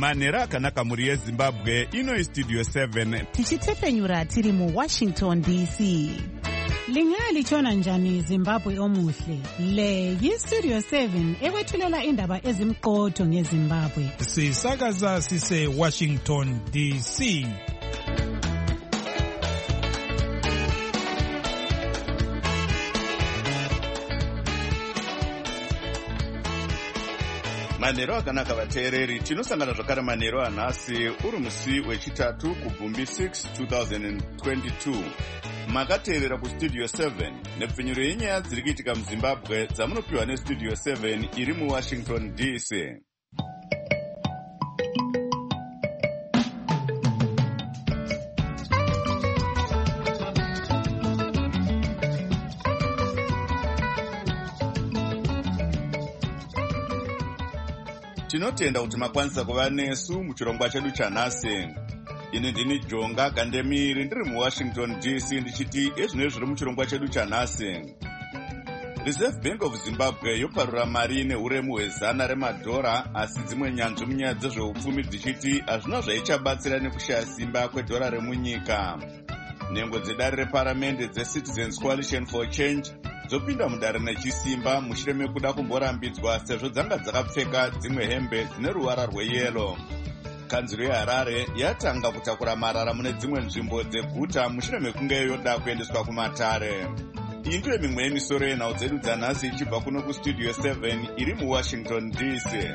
Manhero akanaka muri yeZimbabwe, ino Studio 7. Tichitepfenyura tiri mu Washington DC. Lingalitshona njani Zimbabwe omuhle? Le yiStudio 7 ekwethulela indaba ezimqotho ngeZimbabwe. Sisakaza sise Washington DC. Manhero akanaka vateereri, tinosangana zvakare manhero anhasi uri musi wechitatu kubvumbi 6 2022. Makateerera kuStudio 7 nepfenyuro yenyaya dziri kuitika muZimbabwe dzamunopiwa neStudio 7 iri muWashington DC. Tinotenda kuti makwanisa kuva nesu muchirongwa chedu chanhasi. Ini ndini Jonga Kandemiri ndiri muWashington DC ndichiti ezvino zviri muchirongwa chedu chanhasi. Reserve Bank of Zimbabwe yoparura mari neuremu hwezana remadhora, asi dzimwe nyanzvi munyaya dzezveupfumi dzichiti hazvina zvaichabatsira nekushaya simba kwedhora remunyika. Nhengo dzedare reparamende dzeCitizens Coalition for Change dzopinda mudare nechisimba mushure mekuda kumborambidzwa sezvo dzanga dzakapfeka dzimwe hembe dzine ruvara rweyero. Kanzuro yeHarare yatanga kutakura marara mune dzimwe nzvimbo dzeguta mushure mekunge yoda kuendeswa kumatare. Iyi ndiyo mimwe yemisoro yenhau dzedu dzanhasi ichibva kuno kuStudio 7 iri muWashington DC.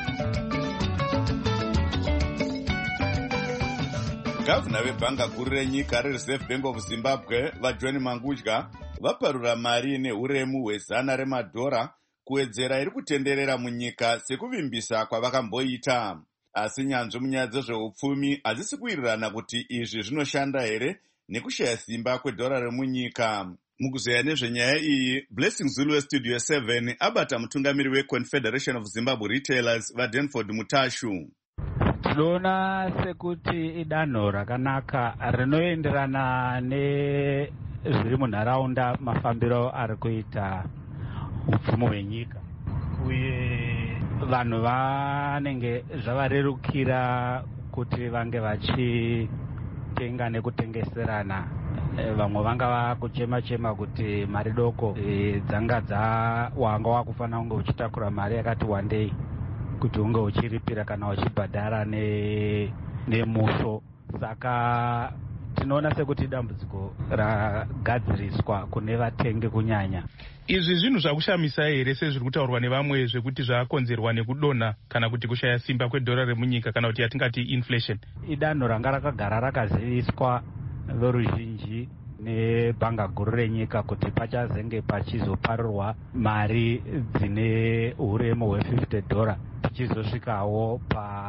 Gavana vebhanga guru renyika reReserve Bank of Zimbabwe vaJohn Mangudya vaparura mari neuremu hwezana remadhora kuwedzera iri kutenderera munyika sekuvimbisa kwavakamboita. Asi nyanzvi munyaya dzezveupfumi hadzisi kuwirirana kuti izvi zvinoshanda here nekushaya simba kwedhora remunyika. Mukuzeya nezvenyaya iyi, Blessing Zulu weStudio 7 abata mutungamiri weConfederation of Zimbabwe Retailers vaDenford Mutashu. Tinoona sekuti idanho rakanaka rinoenderana nezviri munharaunda, mafambiro ari kuita upfumi hwenyika, uye vanhu vanenge zvavarerukira kuti vange vachitenga nekutengeserana. Vamwe vanga vakuchema-chema kuti mari doko wanga wakufanira kunge uchitakura mari yakati wandei kuti unge uchiripira kana uchibhadhara nemuso. Saka tinoona sekuti dambudziko ragadziriswa kune vatengi kunyanya. Izvi zvinhu zvakushamisa here sezviri kutaurwa nevamwe zvekuti zvakonzerwa nekudonha kana kuti kushaya simba kwedhora remunyika kana kuti yatingati inflation? Idanho ranga rakagara rakaziviswa veruzhinji nebhanga guru renyika kuti pachazenge pachizoparurwa mari dzine uremu hwe$50 tichizosvikawo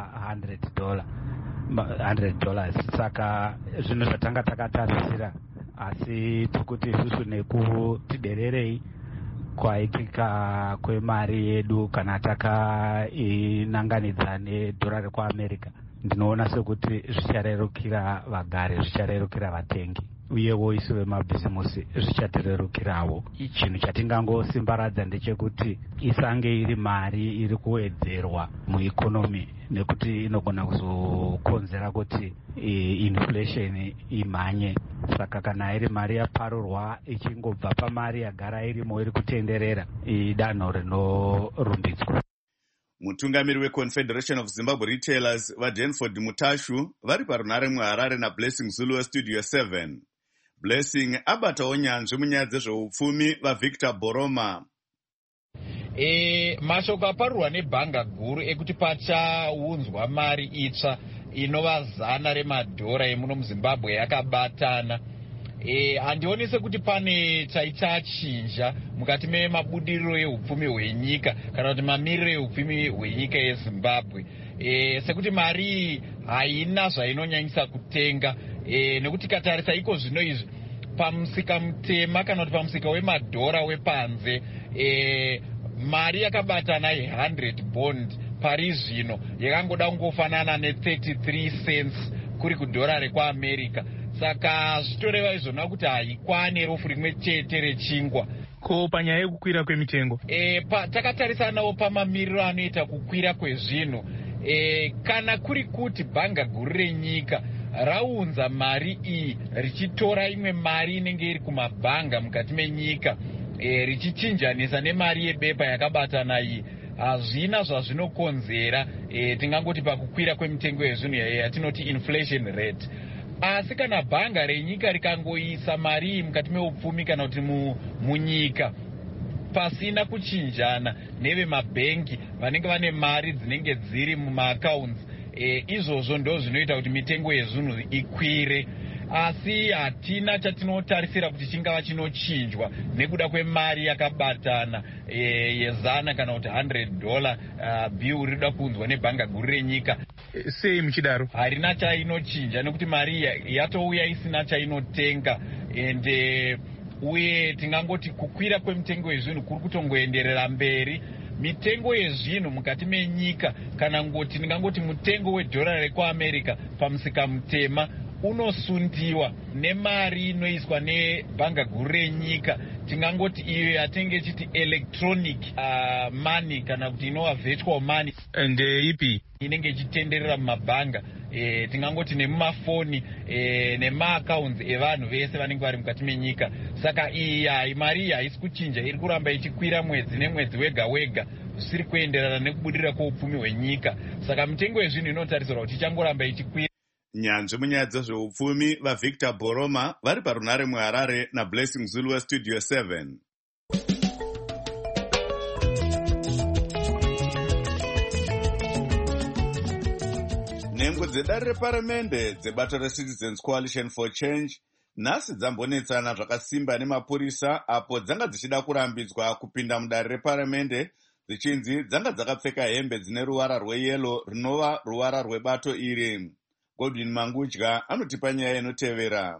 $100. Saka zvinhu zvatanga takatarisira, asi tikuti isusu nekuti dererei kwaitika kwemari yedu kana takainanganidza nedhora rekuAmerica, ndinoona sekuti zvicharerukira vagari, zvicharerukira vatengi, uyewo isu vemabhizimusi zvichatirerukirawo. Chinhu chatingangosimbaradza ndechekuti isange iri mari iri kuwedzerwa muikonomi, nekuti inogona kuzokonzera kuti inflation imhanye. Saka kana iri mari yaparurwa ichingobva pamari yagara irimo iri kutenderera, idanho rinorumbidzwa. Mutungamiri weConfederation of Zimbabwe Retailers vaDenford Mutashu vari parunhare muHarare naBlessing Zulu weStudio 7. Blessing abatawo nyanzvi munyaya dzezveupfumi vaVictor Boroma. Mashoko aparurwa nebhanga guru ekuti pachaunzwa mari itsva inova zana remadhora emuno muZimbabwe yakabatana. Handioni sekuti pane chaichachinja mukati memabudiriro eupfumi hwenyika kana kuti mamiriro eupfumi hwenyika yeZimbabwe. Sekuti mari haina zvainonyanyisa kutenga, nekuti katarisa iko zvino izvi pamusika mutema kana kuti pamusika wemadhora wepanze, mari yakabatana ye100 bond pari zvino yakangoda kungofanana ne33 cents kuri kudhora rekuAmerica. Saka zvitoreva izvona kuti haikwane rofu rimwe chete rechingwa. Ko panyaya yekukwira kwemitengo, takatarisa nawo pamamiriro anoita kukwira kwezvinhu, kana kuri kuti bhanga guru renyika raunza mari iyi richitora imwe mari inenge iri kumabhanga mukati menyika richichinjanisa nemari yebepa yakabatana iyi, hazvina zvazvinokonzera tingangoti pakukwira kwemitengo yezvinhu yatinoti inflation rate. Asi kana bhanga renyika rikangoisa mari iyi mukati meupfumi kana kuti munyika pasina kuchinjana nevemabhengi vanenge vane mari dzinenge dziri mumaaccounts, izvozvo ndo zvinoita kuti mitengo yezvinhu ikwire. Asi hatina chatinotarisira kuti chingava chinochinjwa nekuda kwemari yakabatana yezana kana kuti $100 bill rinoda kuunzwa nebhanga guru renyika. Sei muchidaro? Harina chainochinja nekuti mari yatouya isina chainotenga, ende uye tingangoti kukwira kwemitengo yezvinhu kuri kutongoenderera mberi. Mitengo yezvinhu mukati menyika kana ngoti ndingangoti mutengo wedhora rekuamerica pamusika mutema unosundiwa nemari inoiswa nebhanga guru renyika, tingangoti iyo yatinenge chiti electronic money kana kuti inova virtual money. Ndeipi inenge ichitenderera mumabhanga, tingangoti nemumafoni nemaaccounts evanhu vese vanenge vari mukati menyika. Saka iyi mari iyi haisi kuchinja, iri kuramba ichikwira mwedzi nemwedzi wega wega zvisiri kuenderana nekubudirira kweupfumi hwenyika. Saka mitengo yezvinhu inotarisirwa kuti ichangoramba ichikwira. Nyanzvi munyaya dzezveupfumi vaVictor Boroma vari parunare muHarare naBlessing Zulu weStudio 7. Nhengo dzedare reparamende dzebato reCitizens Coalition for Change nhasi dzambonetsana zvakasimba nemapurisa apo dzanga dzichida kurambidzwa kupinda mudare reparamende dzichinzi dzanga dzakapfeka hembe dzine ruvara rweyero rinova ruvara rwebato iri. Godwin Mangudya anotipa nyaya inotevera.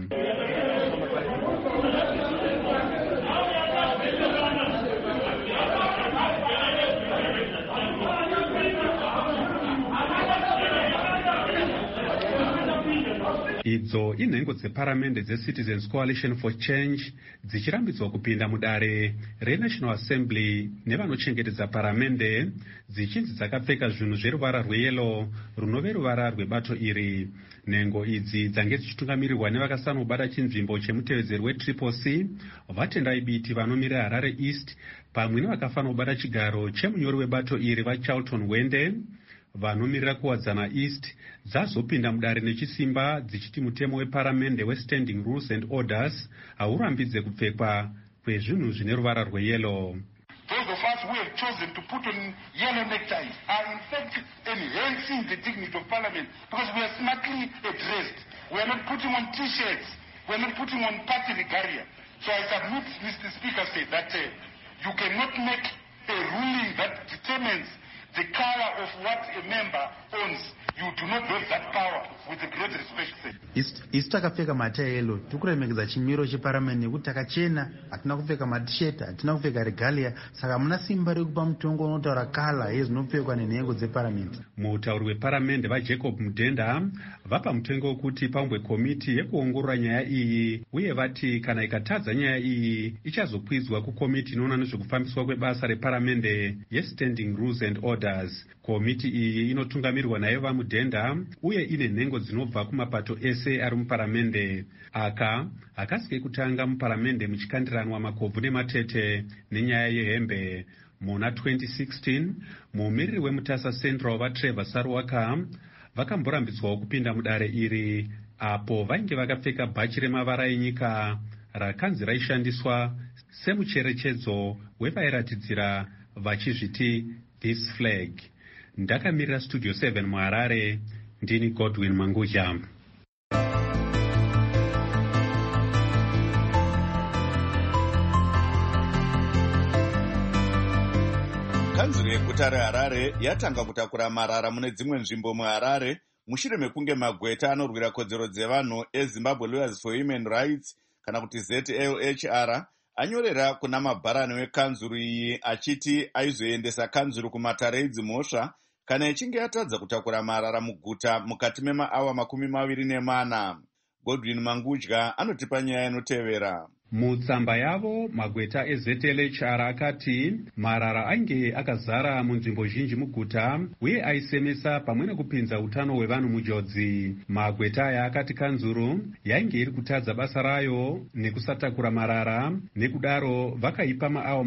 Idzo inhengo dzeparamende dzeCitizens Coalition for Change dzichirambidzwa kupinda mudare reNational Assembly nevanochengetedza paramende, dzichinzi dzakapfeka zvinhu zveruvara rweyero runove ruvara rwebato iri. Nhengo idzi dzange dzichitungamirirwa nevakasanobata chinzvimbo chemutevedzeri weTriple C, vatendai biti vanomirira Harare East, pamwe nevakafanobata chigaro chemunyori webato iri vaCharlton Wende. Vanomirira kuwadzana East dzazopinda mudare nechisimba dzichiti mutemo weparamende weStanding Rules and Orders haurambidze kupfekwa kwezvinhu zvine ruvara rweyero. Those of us who have chosen to put on yellow neckties are in fact enhancing the dignity of Parliament because we are smartly dressed. We are not putting on T-shirts. We are not putting on party regalia. So I submit, Mr. Speaker, said that you cannot make a ruling that determines the color of what a member owns. You do not have that power, with the great respect. Isu takapfeka matayelo tikuremekedza chimiro cheparamende nekuti takachena, hatina kupfeka matisheti, hatina kupfeka regalia, saka hamuna simba rekupa mutongo unotaura kala yezvinopfekwa nenhengo dzeparamende. Mutauri weparamende vaJacob Mudenda vapa mutengo wekuti paumbwe komiti yekuongorora nyaya iyi, uye vati kana ikatadza nyaya iyi ichazokwidzwa kukomiti inoona nezvekufambiswa kwebasa reparamende yeStanding Rules and Orders. Komiti iyi inotungamirirwa naye vaMudenda uye ine nhengo dzinobva kumapato ese ari muparamende. Aka akasike kutanga muparamende muchikandiranwa makobvu nematete nenyaya yehembe. Muna 2016 muumiriri weMutasa Central vaTrevor Sarwaka vakamborambidzwawo kupinda mudare iri, apo vainge vakapfeka bhachi remavara enyika rakanzi raishandiswa semucherechedzo wevairatidzira vachizviti this flag. Ndakamirira Studio 7 muHarare, ndini Godwin Mangudya. Kanzuru yeguta reHarare yatanga kutakura marara mune dzimwe nzvimbo muHarare mushure mekunge magweta anorwira kodzero dzevanhu eZimbabwe Lawyers for Human Rights kana kuti ZLHR anyorera kuna mabharani wekanzuru iyi achiti aizoendesa kanzuru kumatare edzimhosva kana ichinge yatadza kutakura marara muguta mukati memaawa 24. Godwin Mangudya anotipa nyaya inotevera. Mutsamba yavo magweta eZLHR akati marara ainge akazara munzvimbo zhinji muguta uye aisemesa pamwe nekupinza utano hwevanhu mujodzi. Magweta aya akati kanzuru yainge iri kutadza basa rayo nekusatakura marara, nekudaro vakaipa maawa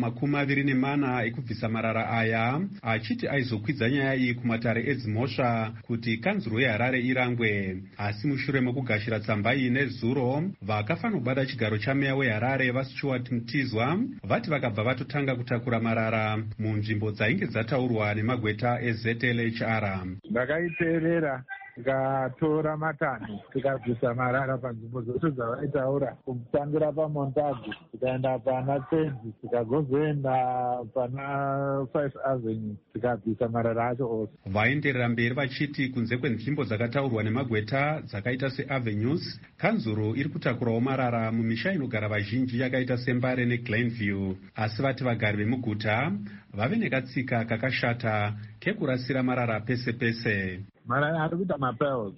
24 ekubvisa marara aya, achiti aizokwidza nyaya iyi kumatare edzimhosva kuti kanzuru yeHarare irangwe. Asi mushure mekugashira tsamba iyi nezuro, vakafanira kubata chigaro chameya weHarare vaStuart Mtizwa vati vakabva vatotanga kutakura marara munzvimbo dzainge dzataurwa nemagweta eZLHR. Ndakaiteerera tikatora matanho tikabvisa marara panzvimbo dzose dzavaitaura, kutangira paMontagu tikaenda pana Tsenzi tikagozoenda pana 5 Avenue tikabvisa marara acho ose. Vaenderera mberi vachiti kunze kwenzvimbo dzakataurwa nemagweta dzakaita seAvenues, kanzuru iri kutakurawo marara mumisha inogara vazhinji yakaita seMbare neGlenview. Asi vati vagari vemuguta vave nekatsika kakashata kekurasira marara pese pese. Marara ari kuita mapels,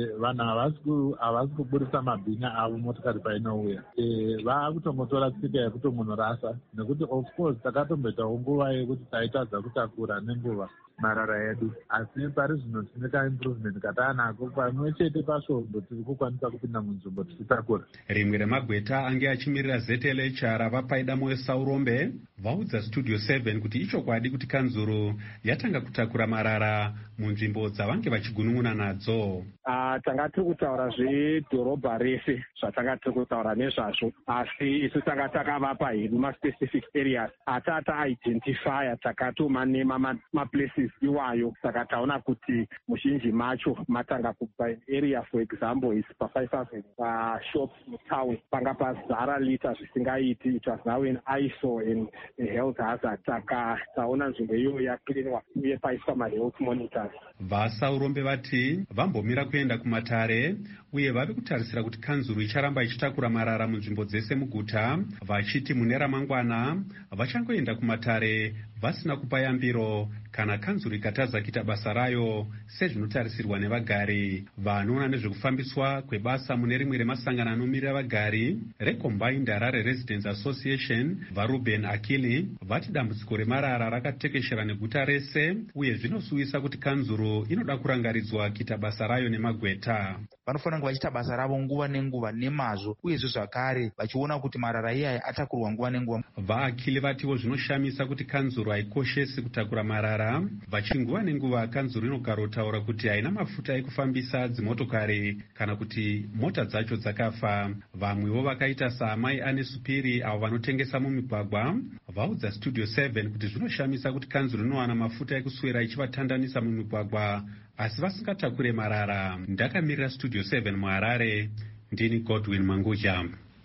vanhu havasi kuburisa mabhinya avo motikari painouya. Vaakutongotora tsika yekuti munhu rasa, nekuti of course takatomboitawo nguva yekuti taitadza kutakura nenguva marara edu, asi pari zvino tineka improvement kataanako pamwe chete pasvondo tiri kukwanisa kupinda munzvimbo tichitakura. Rimwe remagweta ange achimirira ZLHR vapaida moyo Saurombe vaudza Studio 7 kuti ichokwadi kuti kanzuru yatanga kutakura marara munzvimbo dzavange vachigunun'una nadzo. Tanga tiri kutaura zvedhorobha rese zvatanga tiri kutaura nezvazvo, asi isu tanga takavapa hedu ma-specific areas atata identifya takatoma nema ma-places iwayo. Saka taona kuti muzhinji macho matanga kubva area, for example is pa5 Avenue shops mutown panga pazara lita zvisingaiti, it was now an eyesore and a health hazard. Saka taona nzvimbo iyoyo yaklinwa uye paiswa ma-health monitors. VaSaurombe vati vambomira kuenda kumatare uye vari kutarisira kuti kanzuru icharamba ichitakura marara munzvimbo dzese muguta, vachiti mune ramangwana vachangoenda kumatare vasina kupa yambiro kana kanzuru ikatadza kuita basa rayo sezvinotarisirwa nevagari. Vanoona nezvekufambiswa kwebasa mune rimwe remasangano anomirira vagari reCombined Harare Residents Association, vaRuben Akili vati dambudziko remarara rakatekeshera neguta rese uye zvinosuwisa kuti kanzuru inoda kurangaridzwa kuita basa rayo nemagweta. Vanofanira kunge vachiita basa ravo nguva nenguva nemazvo, uyezve zvakare vachiona kuti marara iyaya atakurwa nguva nenguva. VaAkili vatiwo zvinoshamisa kuti kanzuru haikoshesi kutakura marara, vachi nguva nenguva kanzuru inogara kutaura kuti haina mafuta ekufambisa dzimotokari kana kuti mota dzacho dzakafa. Vamwewo vakaita saamai ane supiri avo vanotengesa mumigwagwa vaudza Studio 7 kuti zvinoshamisa kuti kanzuru inowana mafuta ekuswera ichivatandanisa mumigwagwa asi vasingatakure marara. Ndakamirira Studio 7 muHarare, ndini Godwin Manguja.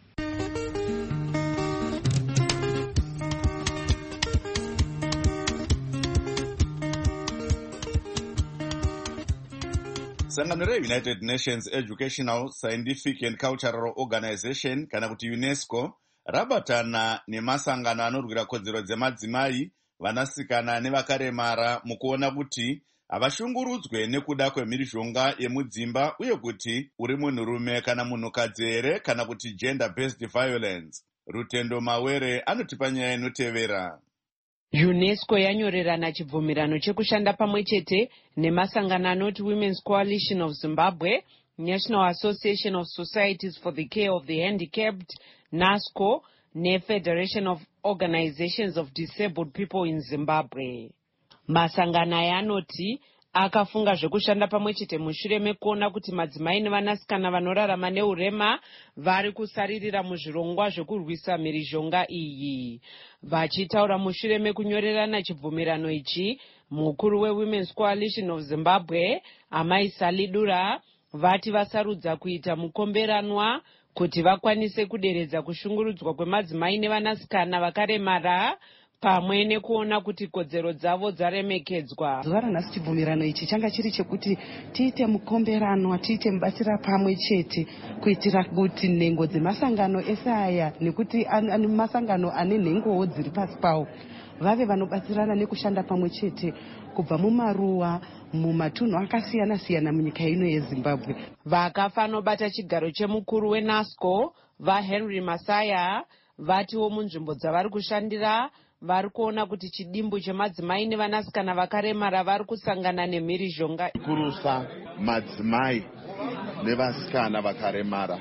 Sangano reUnited Nations Educational, Scientific and Cultural Organization kana kuti UNESCO rabatana nemasangano anorwira kodzero dzemadzimai, vanasikana nevakaremara mukuona kuti havashungurudzwe nekuda kwemhirizhonga yemudzimba uye kuti uri munhurume kana munhukadzi here kana kuti gender based violence. Rutendo Mawere anotipa nyaya inotevera. UNESCO yanyorerana chibvumirano chekushanda pamwe chete nemasangano anoti Women's Coalition of Zimbabwe, National Association of Societies for the Care of the Handicapped, NASCO, neFederation of Organizations of Disabled People in Zimbabwe. Masangano aya anoti akafunga zvekushanda pamwe chete mushure mekuona kuti madzimai nevanasikana vanorarama neurema vari kusaririra muzvirongwa zvekurwisa mhirizhonga iyi. Vachitaura mushure mekunyorerana chibvumirano ichi, mukuru weWomen's Coalition of Zimbabwe, Amai Salidura, vati vasarudza kuita mukomberanwa kuti vakwanise kuderedza kushungurudzwa kwemadzimai nevanasikana vakaremara pamwe nekuona kuti kodzero dzavo dzaremekedzwa. Zuva ranhasi chibvumirano ichi changa chiri chekuti tiite mukomberanwa, tiite mubatira pamwe chete kuitira kuti nhengo dzemasangano ese aya nekuti masangano ane nhengowo dziri pasi pawo vave vanobatsirana nekushanda pamwe chete kubva mumaruwa mumatunhu akasiyana siyana munyika ino yeZimbabwe. Vakafanobata chigaro chemukuru weNASCO vaHenry Masaya vatiwo munzvimbo dzavari kushandira vari kuona kuti chidimbu chemadzimai nevanasikana vakaremara vari kusangana nemhirizhonga. Kurusa madzimai nevasikana vakaremara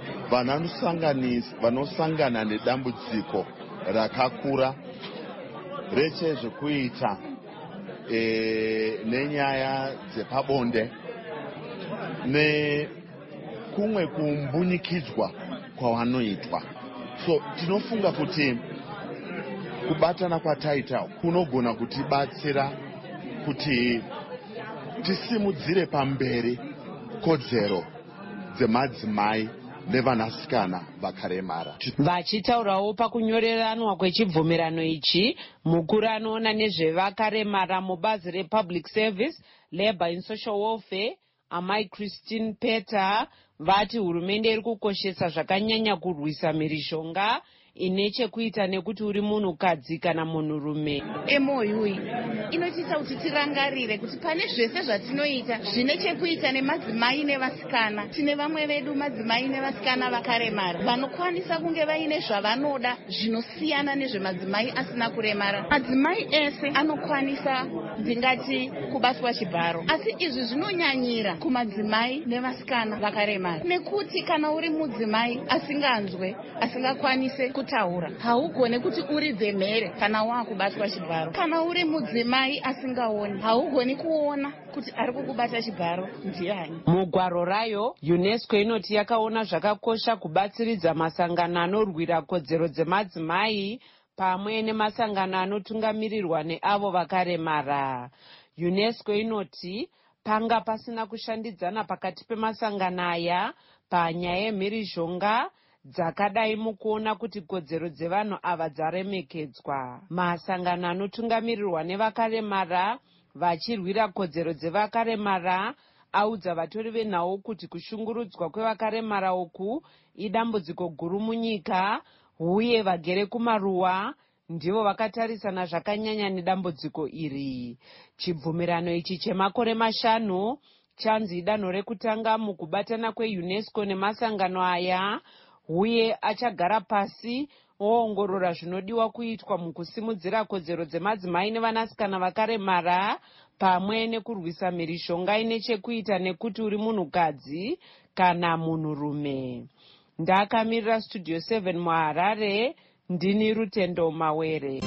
vanosangana nedambudziko rakakura rechezvekuita nenyaya dzepabonde nekumwe kumbunyikidzwa kwavanoitwa. So tinofunga kuti kubatana kwataita kunogona kutibatsira kuti tisimudzire pamberi kodzero dzemadzimai nevanasikana vakaremara. Vachitaurawo pakunyoreranwa kwechibvumirano ichi, mukuru anoona nezvevakaremara mubazi rePublic Service, Labour and Social Welfare, Amai Christine Peter, vati hurumende iri kukoshesa zvakanyanya kurwisa mhirizhonga ine chekuita nekuti uri munhukadzi kana munhurume. MOU inotiita kuti tirangarire kuti pane zvese zvatinoita zvine chekuita nemadzimai nevasikana. Tine vamwe vedu madzimai nevasikana vakaremara vanokwanisa kunge vaine zvavanoda zvinosiyana nezvemadzimai asina kuremara. Madzimai ese anokwanisa ndingati kubatwa chibharo, asi izvi zvinonyanyira kumadzimai nevasikana vakaremara, nekuti kana uri mudzimai asinganzwe, asingakwanise kutaura, haugone kuti uridze mhere kana wakubatwa chibharo. Kana uri mudzimai asingaoni, haugoni kuona kuti ari kukubata chibharo ndiani. Mugwaro rayo, UNESCO inoti yakaona zvakakosha kubatsiridza masangano anorwira kodzero dzemadzimai pamwe nemasangano anotungamirirwa neavo vakaremara. UNESCO inoti panga pasina kushandidzana pakati pemasangano aya panyaya yemhirizhonga dzakadai mukuona kuti kodzero dzevanhu ava dzaremekedzwa. Masangano anotungamirirwa nevakaremara vachirwira kodzero dzevakaremara audza vatori venhau kuti kushungurudzwa kwevakaremara uku idambudziko guru munyika, uye vagere kumaruwa ndivo vakatarisana zvakanyanya nedambudziko iri. Chibvumirano ichi chemakore 5 chanzi danho rekutanga mukubatana kweUNESCO nemasangano aya, uye achagara pasi oongorora zvinodiwa kuitwa mukusimudzira kodzero dzemadzimai nevanasikana vakaremara pamwe nekurwisa mhirizhonga ine chekuita nekuti uri munhukadzi kana munhurume. Ndakamirira Studio 7 muHarare, ndini Rutendo Mawere.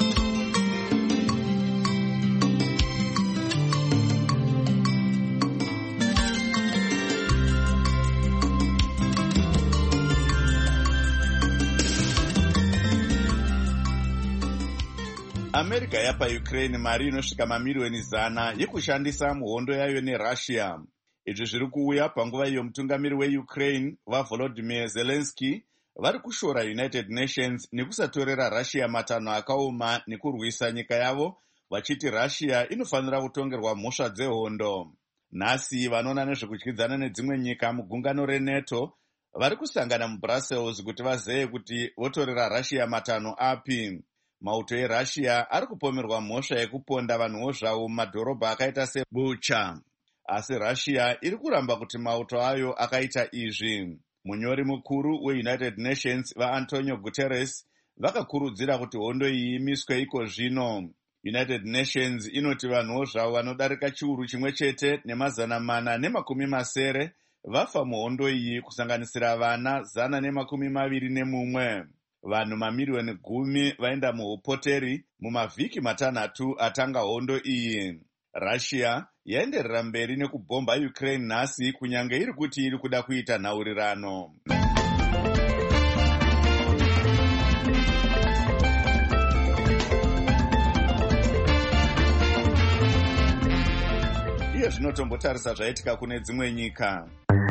America yapa Ukraine mari inosvika mamiliyoni 100 yekushandisa muhondo yayo neRussia. Izvi zviri kuuya panguva iyo mutungamiri weUkraine vaVolodymyr Zelensky vari kushora United Nations nekusatorera Russia matanho akaoma nekurwisa nyika yavo, vachiti Russia inofanira kutongerwa mhosva dzehondo. Nhasi vanoona nezvekudyidzana nedzimwe nyika mugungano reNATO vari kusangana muBrussels kuti vazeye kuti votorera Russia matanho api. Mauto eRussia ari kupomerwa mhosva yekuponda vanhuwo zvavo mumadhorobha akaita seBucha. Asi Russia iri kuramba kuti mauto ayo akaita izvi. Munyori mukuru weUnited Nations vaAntonio Guterres vakakurudzira kuti hondo iyi imiswe iko zvino. United Nations inoti vanhuwo zvavo vanodarika chiuru chimwe chete ne490 vafa muhondo iyi, kusanganisira vana 121. Vanhu mamiliyoni 10 vaenda muupoteri mumavhiki 5 atanga hondo iyi. Russia yaenderera mberi nekubhomba Ukraine nhasi kunyange iri kuti iri kuda kuita nhaurirano. Iye zvinotombotarisa zvaitika kune dzimwe nyika.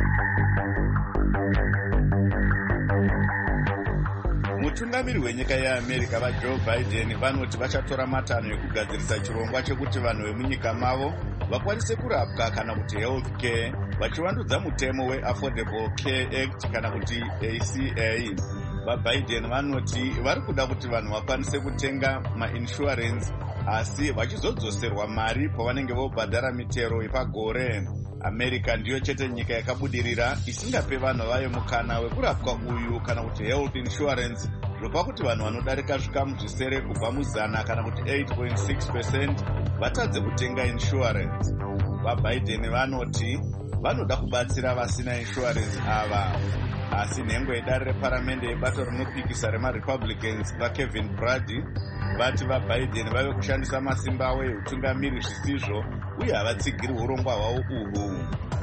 Mutungamiri wenyika yeAmerica vaJoe Biden vanoti vachatora matanho ekugadzirisa chirongwa chekuti vanhu vemunyika mavo vakwanise kurapwa kana kuti health care, vachivandudza mutemo weAffordable Care Act kana kuti ACA. VaBiden vanoti vari kuda kuti vanhu vakwanise kutenga mainsurance asi vachizodzoserwa mari pavanenge vobhadhara mitero yepagore. America ndiyo chete nyika yakabudirira isingape vanhu vayo mukana wekurapwa uyu kana kuti health insurance, zvopa kuti vanhu vanodarika zvikamu zvisere kubva muzana kana kuti 8.6% vatadze kutenga insurance. VaBiden vanoti vanoda kubatsira vasina insurance ava, asi nhengo yedare reparamende yebato rinopikisa remaRepublicans vaKevin Brady vati vaBiden vave kushandisa masimba avo eutungamiri zvisizvo uye havatsigiri urongwa hwavo uhwu.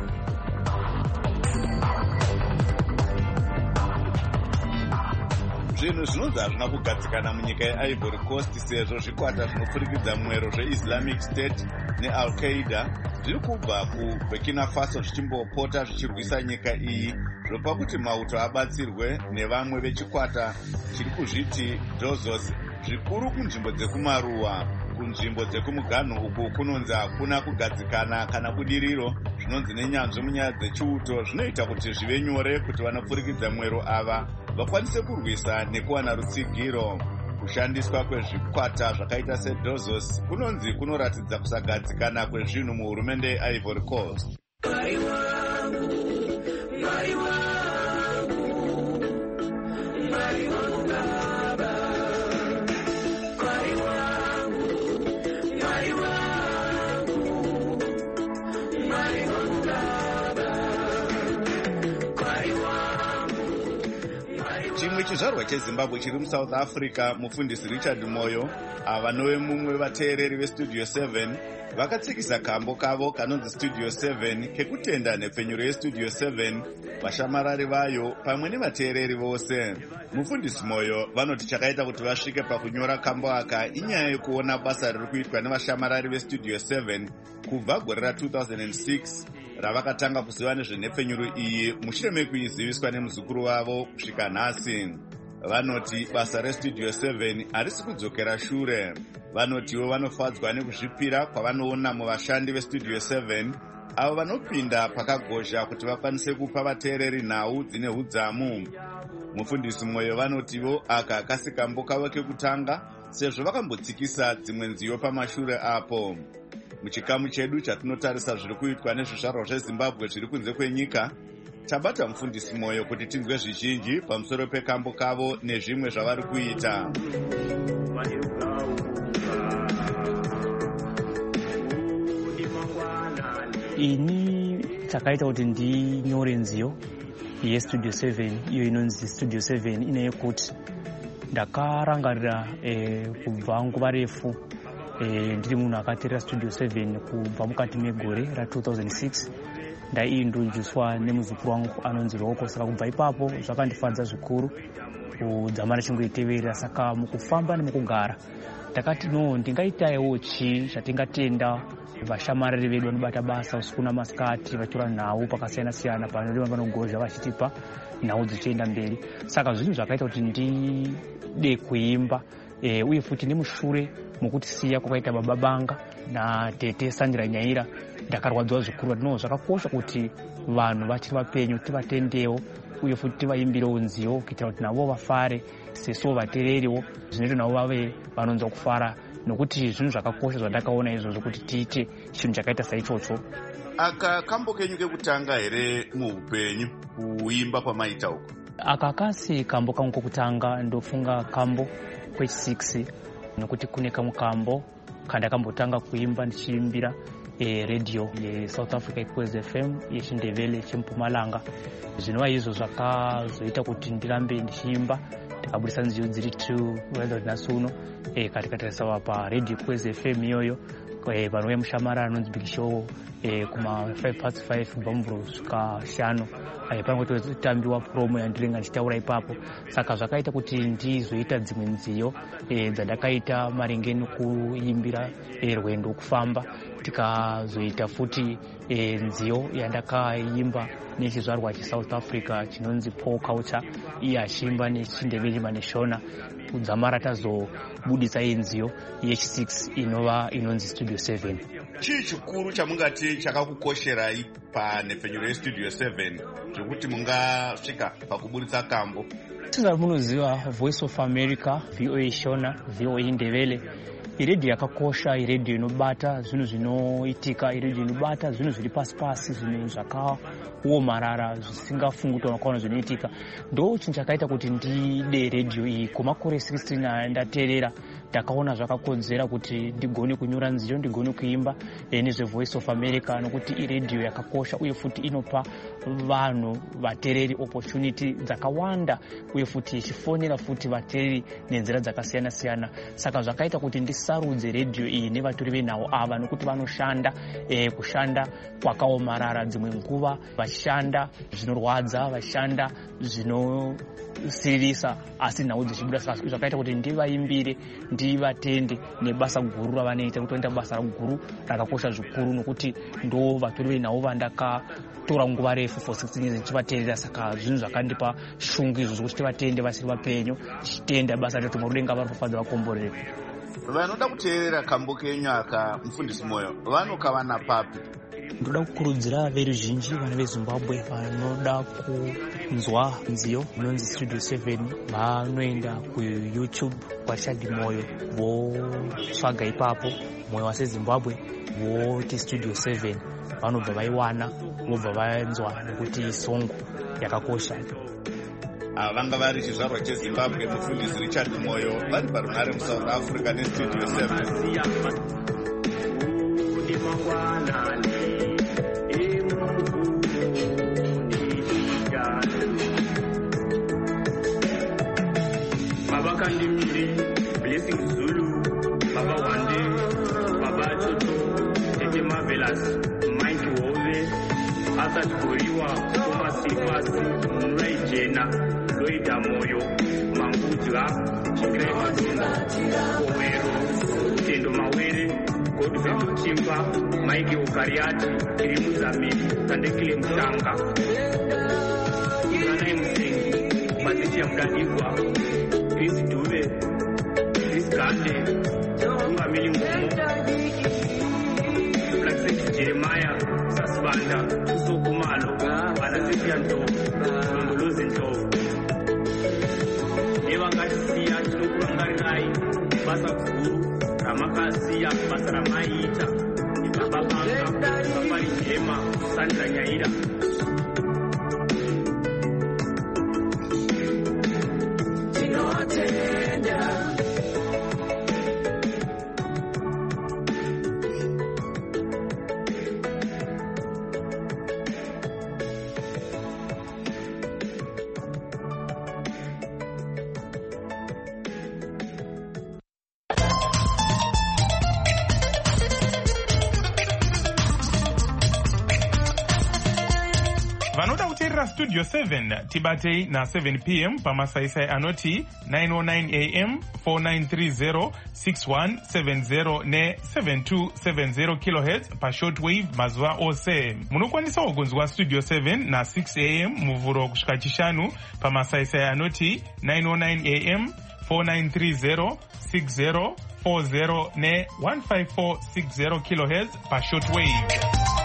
Zvinhu zvinonzi hazvina kugadzikana munyika yeIvory Coast sezvo zvikwata zvinopfurikidza mwero zveIslamic State neAl-Qaeda zviri kubva kuBurkina Faso zvichimbopota zvichirwisa nyika iyi, zvopa kuti mauto abatsirwe nevamwe vechikwata chiri kuzviti Dozos zvikuru kunzvimbo dzekumaruwa. Kunzvimbo dzekumuganhu uku kunonzi hakuna kugadzikana kana budiriro zvinonzi nenyanzvi munyaya dzechiuto zvinoita kuti zvive nyore kuti vanopfurikidza mwero ava vakwanise kurwisa nekuwana rutsigiro. Kushandiswa kwezvikwata zvakaita seDozos kunonzi kunoratidza kusagadzikana kwezvinhu muhurumende yeIvory Coast. Chimwe chizvarwa cheZimbabwe chiri muSouth Africa, mufundisi Richard Moyo ava novemumwe vateereri veStudio 7 vakatsikisa kambo kavo kanonzi Studio 7 kekutenda nhepfenyuro yeStudio 7 vashamarari vayo pamwe nevateereri vose. Mufundisi Moyo vanoti chakaita kuti vasvike pakunyora kambo aka inyaya yekuona basa riri kuitwa nevashamarari veStudio 7 kubva gore ra2006 ravakatanga kuziva nezvenhepfenyuro iyi mushure mekuiziviswa nemuzukuru wavo kusvika nhasi. Vanoti basa reStudio 7 harisi kudzokera shure. Vanotiwo vanofadzwa nekuzvipira kwavanoona muvashandi veStudio 7 avo vanopinda pakagozha kuti vakwanise kupa vateereri nhau dzine hudzamu. Mufundisi Moyo vanotiwo aka akasikambo kavo kekutanga sezvo vakambotsikisa dzimwe nziyo pamashure apo. Muchikamu chedu chatinotarisa zviri kuitwa nezvizvarwa zveZimbabwe zviri kunze kwenyika, tabata mufundisi Moyo kuti tinzwe zvizhinji pamusoro pekambo kavo nezvimwe zvavari kuita. Ini chakaita kuti ndinyore nziyo yeStudio 7 iyo inonzi Studio 7 ine kuti ndakarangarira kubva nguva refu ndiri munhu akateerera Studio 7 kubva mukati megore ra2006 ndaintroduced nemuzukuru wangu anonzi Roko. Saka kubva ipapo zvakandifadza zvikuru kudzamara chingoiteverera. Saka mukufamba nemukugara ndakati no, ndingaitaiwo chii chatingatenda vashamarari vedu vanobata basa usiku namasikati vachitora nhau pakasiyana siyana panoreva vanogozha vachitipa nhau dzichienda mberi. Saka zvinhu zvakaita kuti ndide kuimba uye futi nemushure mukutisiya kwakaita baba Banga natete Sandra Nyaira ndakarwadziwa zvikuru. No, zvakakosha kuti vanhu vachiri vapenyu tivatendewo uye futi tivaimbirewo nziyo kuitira kuti navo vafare sesuwo vateereriwo, zvinoita navo vave vanonzwa kufara, nokuti zvinhu zvakakosha zvandakaona izvozvo kuti tiite chinhu chakaita saichocho. Aka kambo kenyu kekutanga here muupenyu kuimba kwamaita uko? Aka kasi kambo kangu kokutanga, ndofunga kambo kwechi6 nokuti kune kamwe kambo kandakambotanga kuimba ndichiimbira radio yeSouth Africa Ikwezi FM yechindevele chempumalanga. Zvinova izvo zvakazoita kuti ndirambe ndichiimba, ndikabudisa nziyo dziri 2 nasuno katikatarisa paRadio Ikwezi FM iyoyo vanouya mushamarara anonzi Big Show kuma 5:05 kubva muvhuro kusvika 5 panenge totambiwa promo yandirenga ndichitaura ipapo. Saka zvakaita kuti ndizoita dzimwe nziyo dzandakaita maringe nekuimbira rwendo kufamba. Tikazoita futi nziyo yandakaimba nechizvarwa cheSouth Africa chinonzi Paul Culture, iye achiimba nechindevele maneshona. Kudzamara tazobudisa nziyo yechi6 inova inonzi Studio 7. Chii chikuru chamungati chakakukosherai panhepfenyuro yeStudio 7 zvekuti mungasvika pakubudisa kambo? Tinga munoziva Voice of America, VOA Shona, VOA Ndevele, iredhiyo yakakosha, iredhiyo inobata zvinhu zvinoitika, iredhiyo inobata zvinhu zviri pasi pasi, zvinhu zvakaomarara zvisingafungutwa nakaona zvinoitika. Ndo chinhu chakaita kuti ndide redhiyo iyi. Kwamakore 16 ndateerera, ndakaona zvakakodzera kuti ndigone kunyora nziyo, ndigone kuimba nezveVoice of America, nokuti iredhiyo yakakosha uye futi inopa vanhu vateereri opportunity dzakawanda, uye futi ichifonera futi vateereri nenzira dzakasiyana siyana. Saka zvakaita kuti ndisarudze redhiyo iyi nevatori venhau ava, nokuti vanoshanda kushanda kwakaomarara, dzimwe nguva vachishanda zvinorwadza, vachishanda zvinosiririsa, asi nhau dzichibuda. Saka zvakaita kuti ndivaimbire, ndivatende nebasa guru ravanoita, kuti vaita basa guru rakakosha zvikuru, nokuti ndo vatori venhau vandakatora nguva refu for 16 years ndichivateerera. Saka zvinhu zvakandipa shungu izvo zvokuti tivatende vasiri vapenyu, tichitenda basa retu marudenga vari kufadza vakomborere. Vanoda kuteerera kambo kenyu aka, mufundisi Moyo, vanokavana papi? Ndoda kukurudzira veruzhinji vana veZimbabwe vanoda kunzwa nziyo inonzi Studio 7 vanoenda kuYouTube kwaShadi Moyo votsvaga ipapo Moyo waseZimbabwe voti Studio 7 vanobva vaiwana, vobva vanzwa nekuti songo yakakosha. Vanga vari chizvarwa cheZimbabwe, mufundisi Richard Moyo, vari parunhare muSouth Africa neStudio 7. Baba Kandimiri, Blessing Zulu, Baba Wande, Baba Toto, Tete Marvelous, Mike Wove, Asad Koriwa, Thomas Sifasi, Nrai Jena, Loida Moyo, Mangudra, Chigrai Madonna, Kowero, Tendo Mawere, Godfrey Chimba, Mike Okariati, Kirimu Zamini, Kandekile Mtanga, Igana Msengi, Patricia Mdadikwa, Chris Dube, Chris Gande, Ungamili Mumu, Black Jeremiah, Sasbanda, Tuso Kumalo, Anasisia Ntovu, Londolozi Ntovu. Eva Garcia, Tunukurangarai, Basa Kuru, Ramakasiya, Basa Ramaita, Baba Panga, Safari Jema, Sandra Nyaira. Vanoda kuteerera Studio 7 tibatei na 7 p.m. pamasaisai anoti 909 am 4930 6170 ne 7270 kHz pashortwave mazuva ose. Munokwanisa kugonzwa Studio 7 na 6 am muvhuro kusvika chishanu pamasaisai anoti 909 am 4930 6040 ne 15460 kHz pashortwave.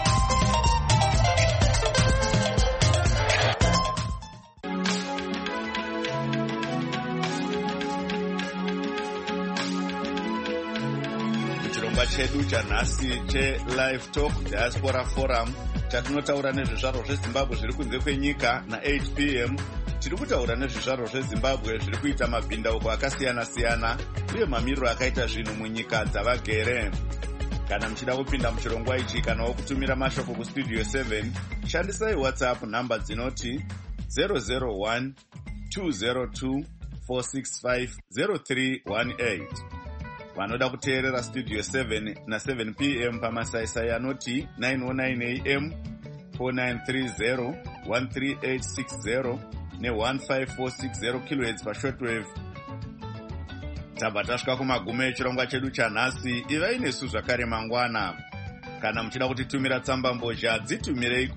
chedu chanhasi cheLive Talk Diaspora Forum chatinotaura nezvizvarwa zveZimbabwe zviri kunze kwenyika, na 8 p.m. tiri kutaura nezvizvarwa zveZimbabwe zviri kuita mabhindauko akasiyana siyana uye mamiriro akaita zvinhu munyika dzavagere. Kana muchida kupinda muchirongwa ichi kana kutumira mashoko kuStudio 7, shandisai WhatsApp namba dzinoti 001 202 465 0318. Vanoda kuteerera Studio 7 na 7 p.m. pamasaisai anoti 909 am 4930 13860 ne 15460 kHz pashortwave. Tabva tasvika kumagumo echirongwa chedu chanhasi. Ivai nesu zvakare mangwana. Kana muchida kutitumira tsamba mbozha, dzitumirei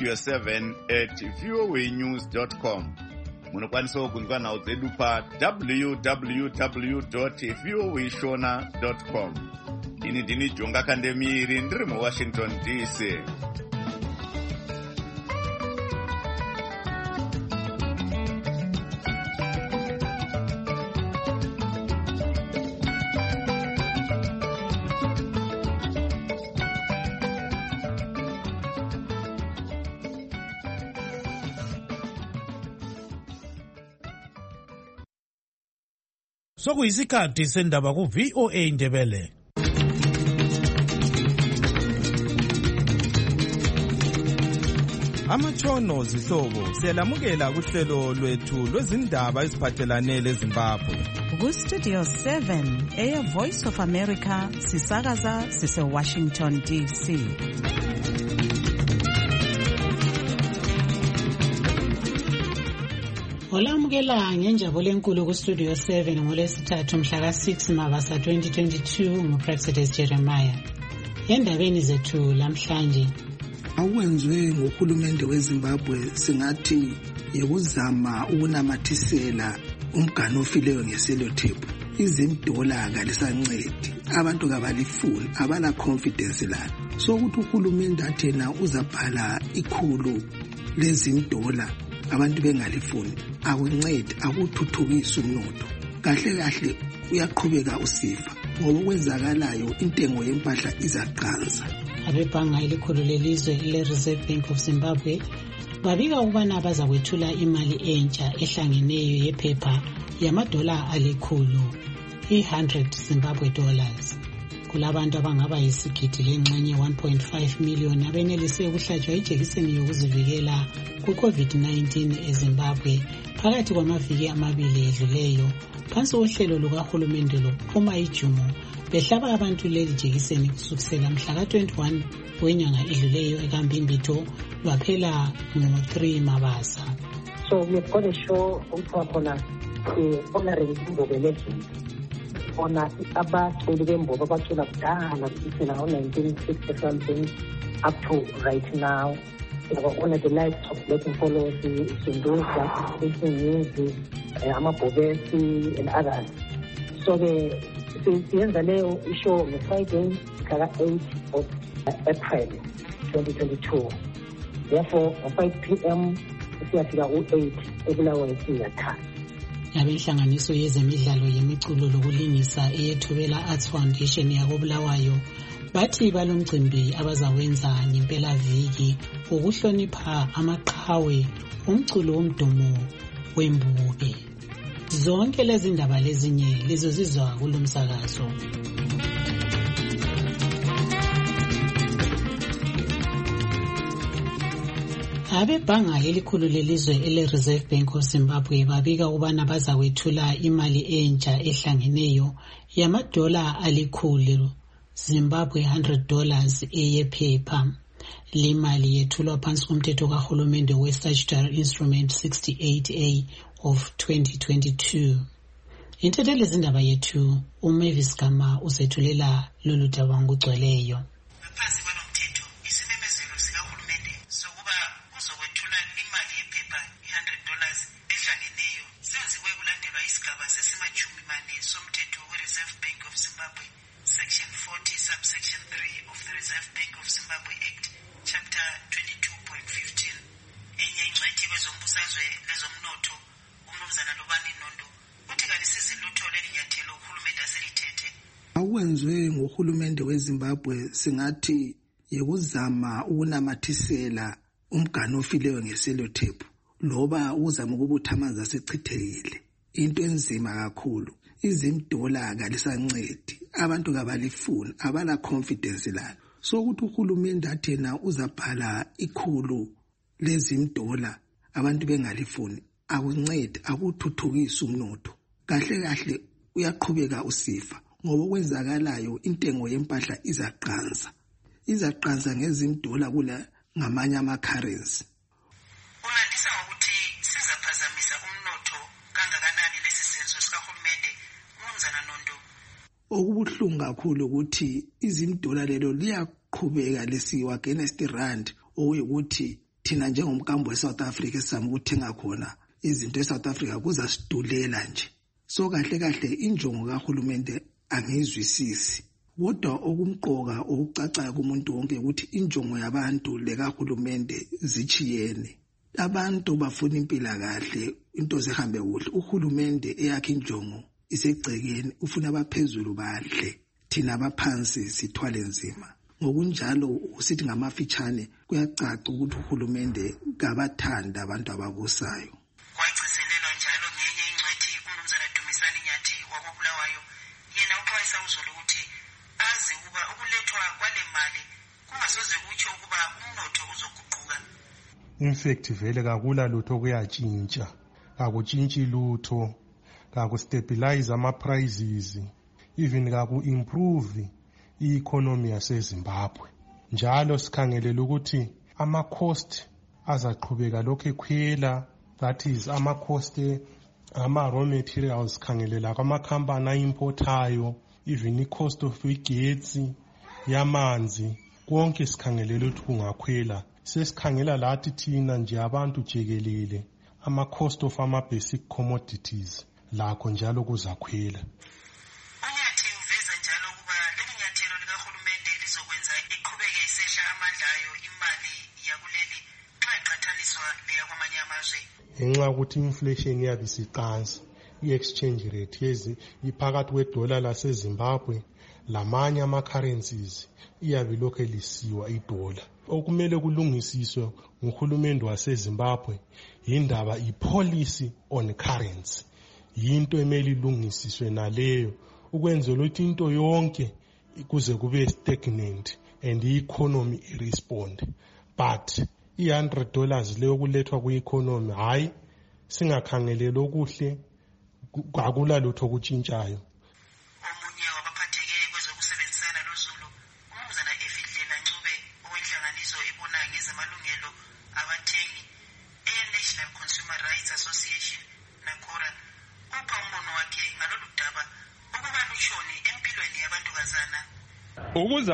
kustudio7@voanews.com. Munokwanisa kugunzwa nhau dzedu pa www.voashona.com. Ini ndini Jonga Kandemiri, ndiri muWashington DC. Sokuyisikhathi sendaba ku VOA Indebele. Amatshono zihlobo siyalamukela kuhlelo lwethu lwezindaba eziphathelane leZimbabwe. Ku-Studio 7 Air Voice of America sisakaza sise-Washington DC. Olamukela ngenjabulo enkulu ku-Studio 7 ngolwesithathu mhla ka-6 Mabasa 2022 nguPresident Jeremiah. Endabeni zethu lamhlanje, awenzwe ngohulumende weZimbabwe singathi yekuzama ukunamathisela umganu ofileyo ngeselotephu. Izimdola kalisancedi, abantu kabalifuni, abala confidence lalo. Sokuthi uhulumende athena uzabhala ikhulu lezimdola abantu bengalifuni, akuncedi, akuthuthukisi umnotho. Kahle kahle uyaqhubeka usifa ngoba kwenzakalayo intengo yempahla izaqansa. Abebhanga elikhulu lelizwe le-Reserve Bank of Zimbabwe babika ukubana bazakwethula imali entsha ehlangeneyo yephepha yamadola alikhulu, i-100 Zimbabwe dollars. Kulabantu abangaba yisigidi lengxenye 1.5 million abenelise ukuhlatshwa ijekiseni yokuzivikela ku-COVID-19 eZimbabwe phakathi kwamaviki amabili edluleyo phansi kohlelo lukahulumende lokuphuma ijumo behlaba abantu leli jekiseni kusukisela mhla ka-21 wenyanga edluleyo ekambimbito lwaphela ngo-3 Mabasa. So we've got a show khona honoring Imbobo elections. Ona abaculi bembobo abacula kudala kusukela ngo-1960 something up to right now. One of the likes of Black Followers, Sunduza, Isinyuzi, Amabobesi, and others. So the show on Friday, 8th of April 2022. Therefore, at 5 p.m., siyafika ku-8 eBulawayo siyakhala. Abenhlanganiso yezemidlalo yemiculo lokulingisa eyethubela Arts Foundation yakobulawayo bathi balomcimbi abazawenza ngempela viki ukuhlonipha amaqhawe umculo womdumo wembube. Zonke lezi ndaba lezinye lizozizwa kulomsakazo. Abebhanga elikhulu lelizwe ele-Reserve Bank of Zimbabwe babika ukubana bazakwethula imali entsha ehlangeneyo yamadola alikhulu Zimbabwe $100 eyephepha. Le mali yethulwa phansi komthetho kahulumende we-Statutory Instrument 68A of 2022. Intetheli zindaba yethu uMavis Gama usethulela lolu daba ngokugcweleyo. Section 40, subsection 3 of the Reserve Bank of Zimbabwe Act, chapter 22.15. Enye ingxethi kwezombusazwe lezomnotho uMnumzana Lobani Nondo uthi kalisizi lutho lelinyathelo uhulumende aselithethe. Awenzwe ngohulumende weZimbabwe singathi yekuzama ukunamathisela umganu ofileyo ngeselotephu loba uzama ukubutha amanzi asechithekile. Into enzima kakhulu. Izimdola kalisancedi, abantu kabalifuni, abala confidence lalo. Sokuthi uhulumende athena uzabhala ikhulu lezimdola abantu bengalifuni, akuncedi, akuthuthukisi umnotho. Kahle kahle uyaqhubeka usifa ngoba kwenzakalayo intengo yempahla izaqansa. Izaqansa ngezimdola kula ngamanye ama-currency. Ulandisa ngokuthi sizaphazamisa umnotho kangakanani lesi senzo sikahulumende uMnumzana Nondo. Okubuhlungu kakhulu ukuthi izimdola lelo liyaqhubeka lesiwa against rand okuyukuthi thina njengomkambo weSouth Africa esizama ukuthenga khona izinto eSouth Africa kuzasidulela nje. So kahle kahle injongo kahulumende angizwisisi. Kodwa okumqoka okucacayo kumuntu wonke ukuthi injongo yabantu lekahulumende zichiyene. Abantu bafuna impila kahle, into zihambe kuhle. Uhulumende eyakhe injongo isegcekeni, ufuna abaphezulu badle, thina abaphansi sithwale nzima. Ngokunjalo usithi ngamafitshane kuyacaca ukuthi uhulumende kabathanda abantu ababusayo. Kwagcizelelwa njalo ngenye ingxethi uMnumzana Dumisani Nyathi wakobulawayo kungasoze kutsho ukuba umnotho uzoguquka. In fact vele kakula lutho kuyatshintsha, kakutshintshi lutho, kakustabilize ama-prices, even kaku-improve i-economy yaseZimbabwe. Njalo sikhangelela ukuthi ama-cost azaqhubeka lokhu ekhwela, that is ama-cost ama-raw materials, sikhangelela kwamakhampani ayimportayo, even i-cost of igetsi, yamanzi, konke sikhangelela ukuthi kungakhwela. Sesikhangela lathi thina nje abantu jekelele, ama-cost of ama-basic commodities lakho njalo kuzakhwela. UNyathi uveza njalo ukuba leli nyathelo likahulumende lizokwenza iqhubeke isehla amandla ayo imali yakuleli xa iqhathaniswa leyakwamanye amazwe. Ngenxa yokuthi inflation yabe isiqansa, i-exchange rate iphakathi kwedola laseZimbabwe lamanye ama-currencies iyabe lokhu elisiwa idola. Okumele kulungisiswe nguhulumende waseZimbabwe yindaba i-policy on currency. Yinto emele ilungisiswe naleyo ukwenzela ukuthi into yonke kuze kube stagnant and i-economy irespond. But $100 leyo kulethwa ku-economy, hayi singakhangeleli okuhle, akula lutho okutshintshayo. Omunye wabaphatheke kwezokusebenzisana loZulu, uMnumzana Efidlela Ncube owenhlanganiso ebona ngezamalungelo abathengi e-National Consumer Rights Association NACORA, upha umbono wakhe ngalolu daba ukuba lushoni empilweni yabantukazana. Ukuza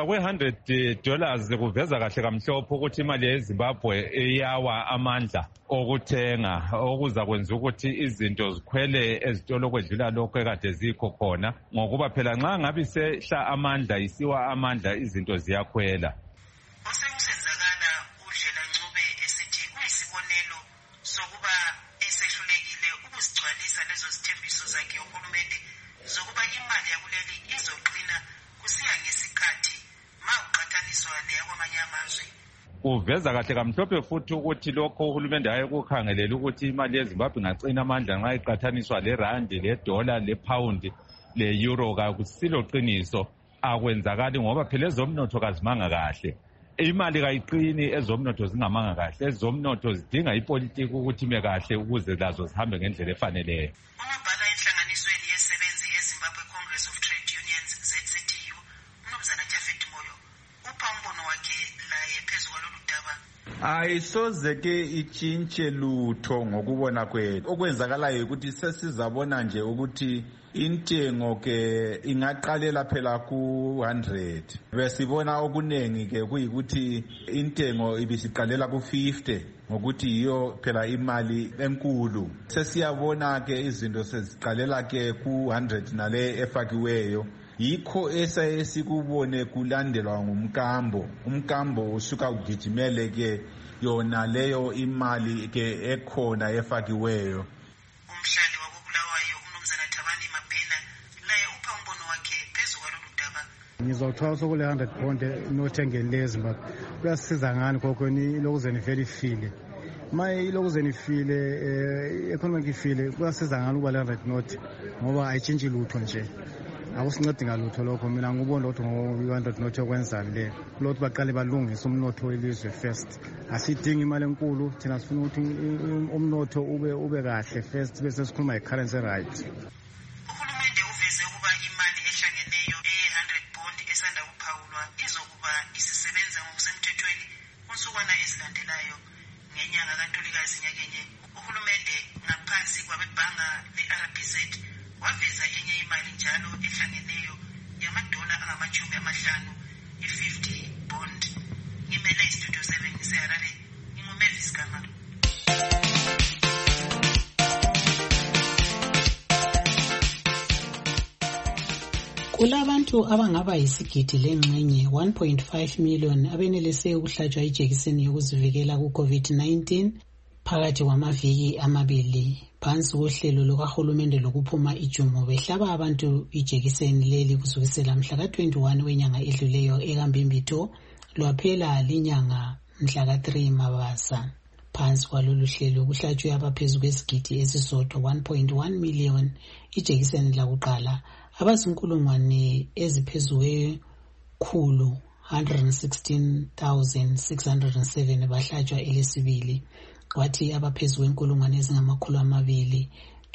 kwe$100 kuveza kahle kamhlophe ukuthi imali yeZimbabwe iyawa amandla okuthenga, okuza kwenza ukuthi izinto zikhwele ezitolo kwedlula lokho ekade zikho khona, ngokuba phela nxa ngabe isehla amandla isiwa amandla izinto ziyakhwela. Osekusenzakala uDlela Ncube esithi kuyisibonelo sokuba esehlulekile ukuzigcwalisa lezo zithembiso zakhe uhulumende zokuba imali yakuleli izoqina kusiya ngesikhathi ma uqhathaniswa leyakwamanye amazwe. Uveza kahle kamhlophe futhi ukuthi lokho uhulumende ayekukhangelela ukuthi imali yeZimbabwe ingaqina amandla nxa iqhathaniswa lerandi, ledola, lepawundi, le-euro, kakusilo qiniso. Akwenzakali ngoba phela ezomnotho kazimanga kahle. Imali kayiqini, ezomnotho zingamanga kahle. Ezomnotho zidinga ipolitiki ukuthi ime kahle ukuze lazo zihambe ngendlela efaneleyo. Umabhala enhlanganisweni yesebenzi yeZimbabwe Congress of Trade Unions ZCTU, uMnumzana Jafet Moyo, upha umbono wakhe laye phezu kwalolu daba. Ayisoze ke itshintshe lutho ngokubona kwethu. Okwenzakalayo ukuthi sesizabona nje ukuthi intengo ke ingaqalela phela ku-100. Besibona okunengi ke kuyikuthi intengo ibisiqalela ku-50 ngokuthi yiyo phela imali enkulu. Sesiyabona ke izinto seziqalela ke ku-100 nale efakiweyo. Yikho esikubone kulandelwa ngumkambo. Umkambo usuka ugijimele ke yona leyo imali ke ekhona efakiweyo. Umhlali wakobulawayo uMnumzana Thabani Mabhena laye upha umbono wakhe phezu kwalolu daba. Ngizothiwa sokule 100 pound nothengeni leZimbabwe kuyasiza ngani kokweni lokuze nivele ifile. Maye lokuze nifile economic ifile kuyasiza ngani ukuba le 100 note ngoba ayitshintshi lutho nje. Akusincedi ngalutho lokho, mina ngubona ukuthi ngo-100 note yokwenzani le kulokuthi baqale balungise umnotho welizwe first. Asidingi imali enkulu, thina sifuna ukuthi umnotho ube kahle first bese sikhuluma i-currency right. Uhulumende uveze ukuba imali ehlangeneyo eye-100 pound esanda kuphawulwa izokuba isisebenza ngokusemthethweni kunsukwana ezilandelayo. Ngenyanga kaNtulikazi nyakenye uhulumende ngaphansi kwabebhanga le-RBZ waveza enye imali njalo ehlangeneyo yamadola angama-50, i-50 bond. Ngimele istudio 7 ngiseHarare, nginguMavis Kamara. Kulabantu abangaba yisigidi lengxenye 1.5 million abenelise ukuhlatshwa ijekiseni yokuzivikela ku-COVID-19 phakathi kwamaviki amabili. Phansi kohlelo lukahulumende lokuphuma ijumo behlaba abantu ijekiseni leli kusukisela mhla ka-21 wenyanga edluleyo ekambimbito lwaphela linyanga mhla ka-3 Mabasa. Phansi kwalolu hlelo kuhlatshwe abaphezu kwesigidi esisodwa 1.1 million ijekiseni lakuqala, abazinkulungwane eziphezu kwe-100 116,607 bahlatshwa elesibili, kwathi abaphezu kwenkulungwane ezingama200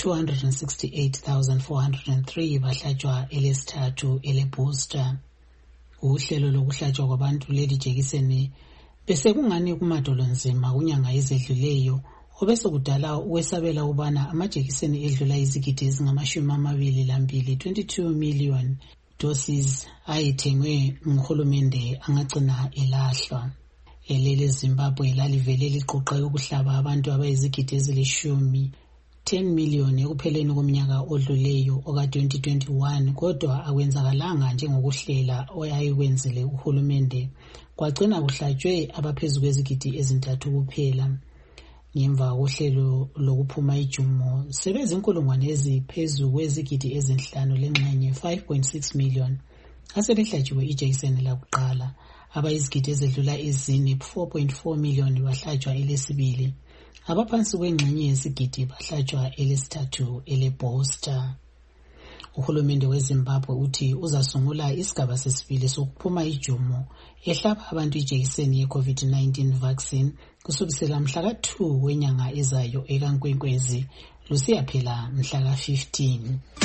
268,403 bahlatshwa elesithathu elebooster. Uhlelo lokuhlatshwa kwabantu leli jekiseni besekungani kumadolo nzima kunyanga ezedluleyo, obesekudala ukwesabela ukubana amajekiseni edlula izigidi ezingama22 22 million doses ayithengwe nguhulumende angagcina elahlwa. Elele Zimbabwe lalivele liqoqe ukuhlaba abantu abayizigidi ezilishumi 10 million ekupheleni komnyaka odluleyo oka-2021, kodwa akwenzakalanga njengokuhlela oyayikwenzile uhulumende. Kwagcina kuhlatshwe abaphezu kwezigidi ezintathu kuphela. Ngemva kohlelo lokuphuma ijumo sebezinkulungwane eziphezu kwezigidi ezinhlanu lengxenye 5.6 million asebehlatshiwe ijekiseni lakuqala. Abayizigidi ezedlula ezine 4.4 million bahlatshwa elesibili. Abaphansi kwengxenye yesigidi bahlatshwa elesithathu elebooster. Uhulumende weZimbabwe uthi uzasungula isigaba sesibili sokuphuma ijumo ehlaba abantu ijekiseni ye-COVID-19 vaccine kusukisela mhla ka-2 wenyanga ezayo ekaNkwenkwezi lusiya phela mhla ka-15.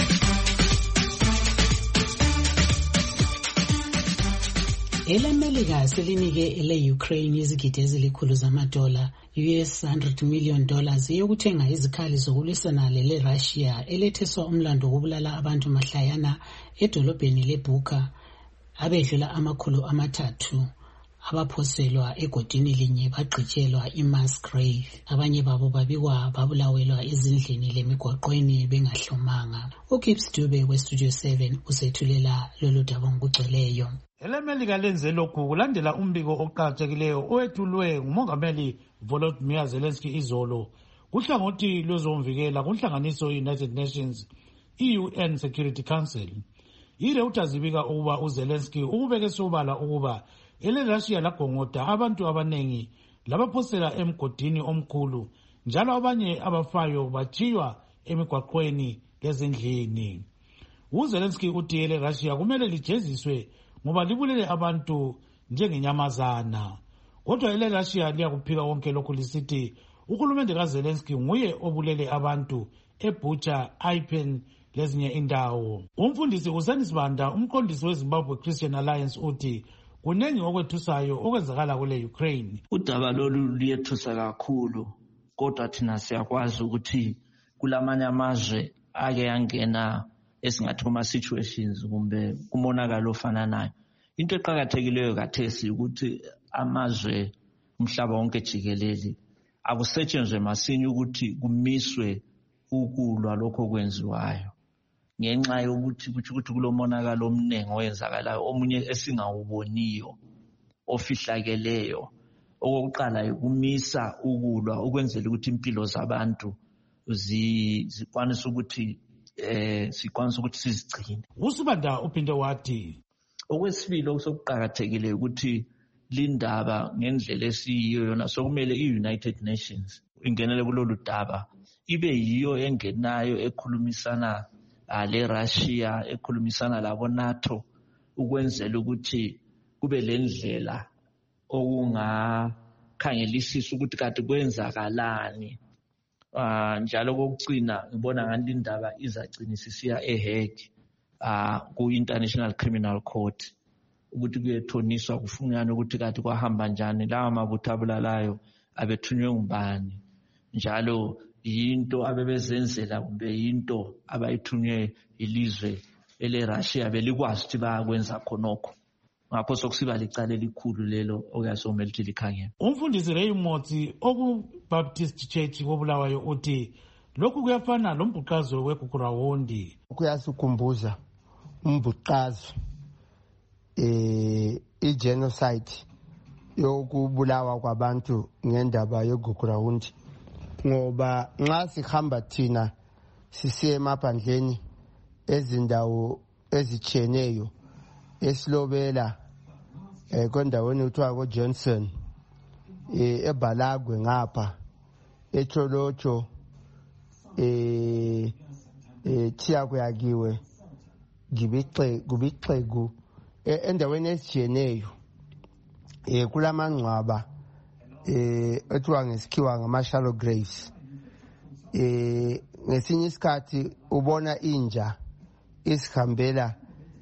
EleMelika selinike ele-Ukraine izigidi ezilikhulu zamadola $100 million yokuthenga izikhali zokulwisana lele-Russia eletheswa umlando wokubulala abantu mahlayana edolobheni leBucha, abedlula 300 abaphoselwa egodini linye bagqitshelwa i-mass grave. Abanye babo babikwa babulawelwa ezindlini lemigwaqweni bengahlomanga. uGibbs Dube weStudio 7 usethulela lolu daba ngokugcweleyo. EleMelika lenze lokhu kulandela umbiko oqakathekileyo owethulwe ngumongameli Volodymyr Zelensky izolo kuhlangothi lwezomvikela kunhlanganiso United Nations UN Security Council. IReuters ibika ukuba uZelensky ubeke sobala ukuba ele-Russia lagongoda abantu abanengi labaphosela emgodini omkhulu, njalo abanye abafayo bathiywa emigwaqweni lezindlini. uZelensky uthi ele-Russia kumele lijeziswe ngoba libulele abantu njengenyamazana. Kodwa ele-Russia liyakuphika konke lokhu lisithi uhulumende kaZelensky nguye obulele abantu eBucha, Irpin lezinye indawo. Umfundisi uSenisbanda, umqondisi weZimbabwe Christian Alliance, uthi kunengi okwethusayo okwenzakala kule Ukraine. Udaba lolu luyethusa kakhulu, kodwa thina siyakwazi ukuthi kulamanye amazwe ake yangena esingathi kuma-situations kumbe kumonakalo ofananayo. Into eqakathekileyo kathesi ukuthi amazwe umhlaba wonke jikelele akusetshenzwe masinya ukuthi kumiswe ukulwa lokho kwenziwayo, ngenxa yokuthi ukuthi kulomonakalo omningi owenzakalayo omunye esingawuboniyo ofihlakeleyo. Okokuqala ukumisa ukulwa ukwenzela ukuthi impilo zabantu zikwanise ukuthi sizigcine. uSibanda uphinde wathi okwesibili okuqakathekile ukuthi lindaba ngendlela esiyiyo yona sokumele i-United Nations ingenele kulolu daba, ibe yiyo engenayo ekhulumisana le-Russia, ekhulumisana labo NATO, ukwenzela ukuthi kube lendlela okungakhangelisisa ukuthi kade kwenzakalani. Njalo kokugcina ngibona ngani indaba izagcina sisiya eHague ku-International Criminal Court ukuthi kuyethoniswa kufunyanwe ukuthi kade kwahamba njani, lawa mabutho abulalayo abethunywe ngubani, njalo yinto abebezenzela kumbe yinto abayithunywe ilizwe ele-Russia belikwazi ukuthi bayakwenza khonokho. Ngakho sokusiba licala elikhulu lelo okuyasomela ukuthi likhangele. Umfundisi Raymond oku-Baptist Church koBulawayo uthi lokhu kuyafana lombhuqazo weGugurawundi. Kuyasikhumbuza umbhuqazo i-genocide yokubulawa kwabantu ngendaba yeGugurawundi, ngoba nxa sihamba thina sisiye emaphandleni ezindawo ezitshiyeneyo esilobela kwendaweni kuthiwa ko-Johnson, eBalagwe ngapha, eCholocho, Thiya kuyakiwe, Gibixegu, endaweni ezitshiyeneyo kulamangcwaba ethiwa ngesikhiwa ngama-shallow graves. Ngesinye isikhathi ubona inja isihambela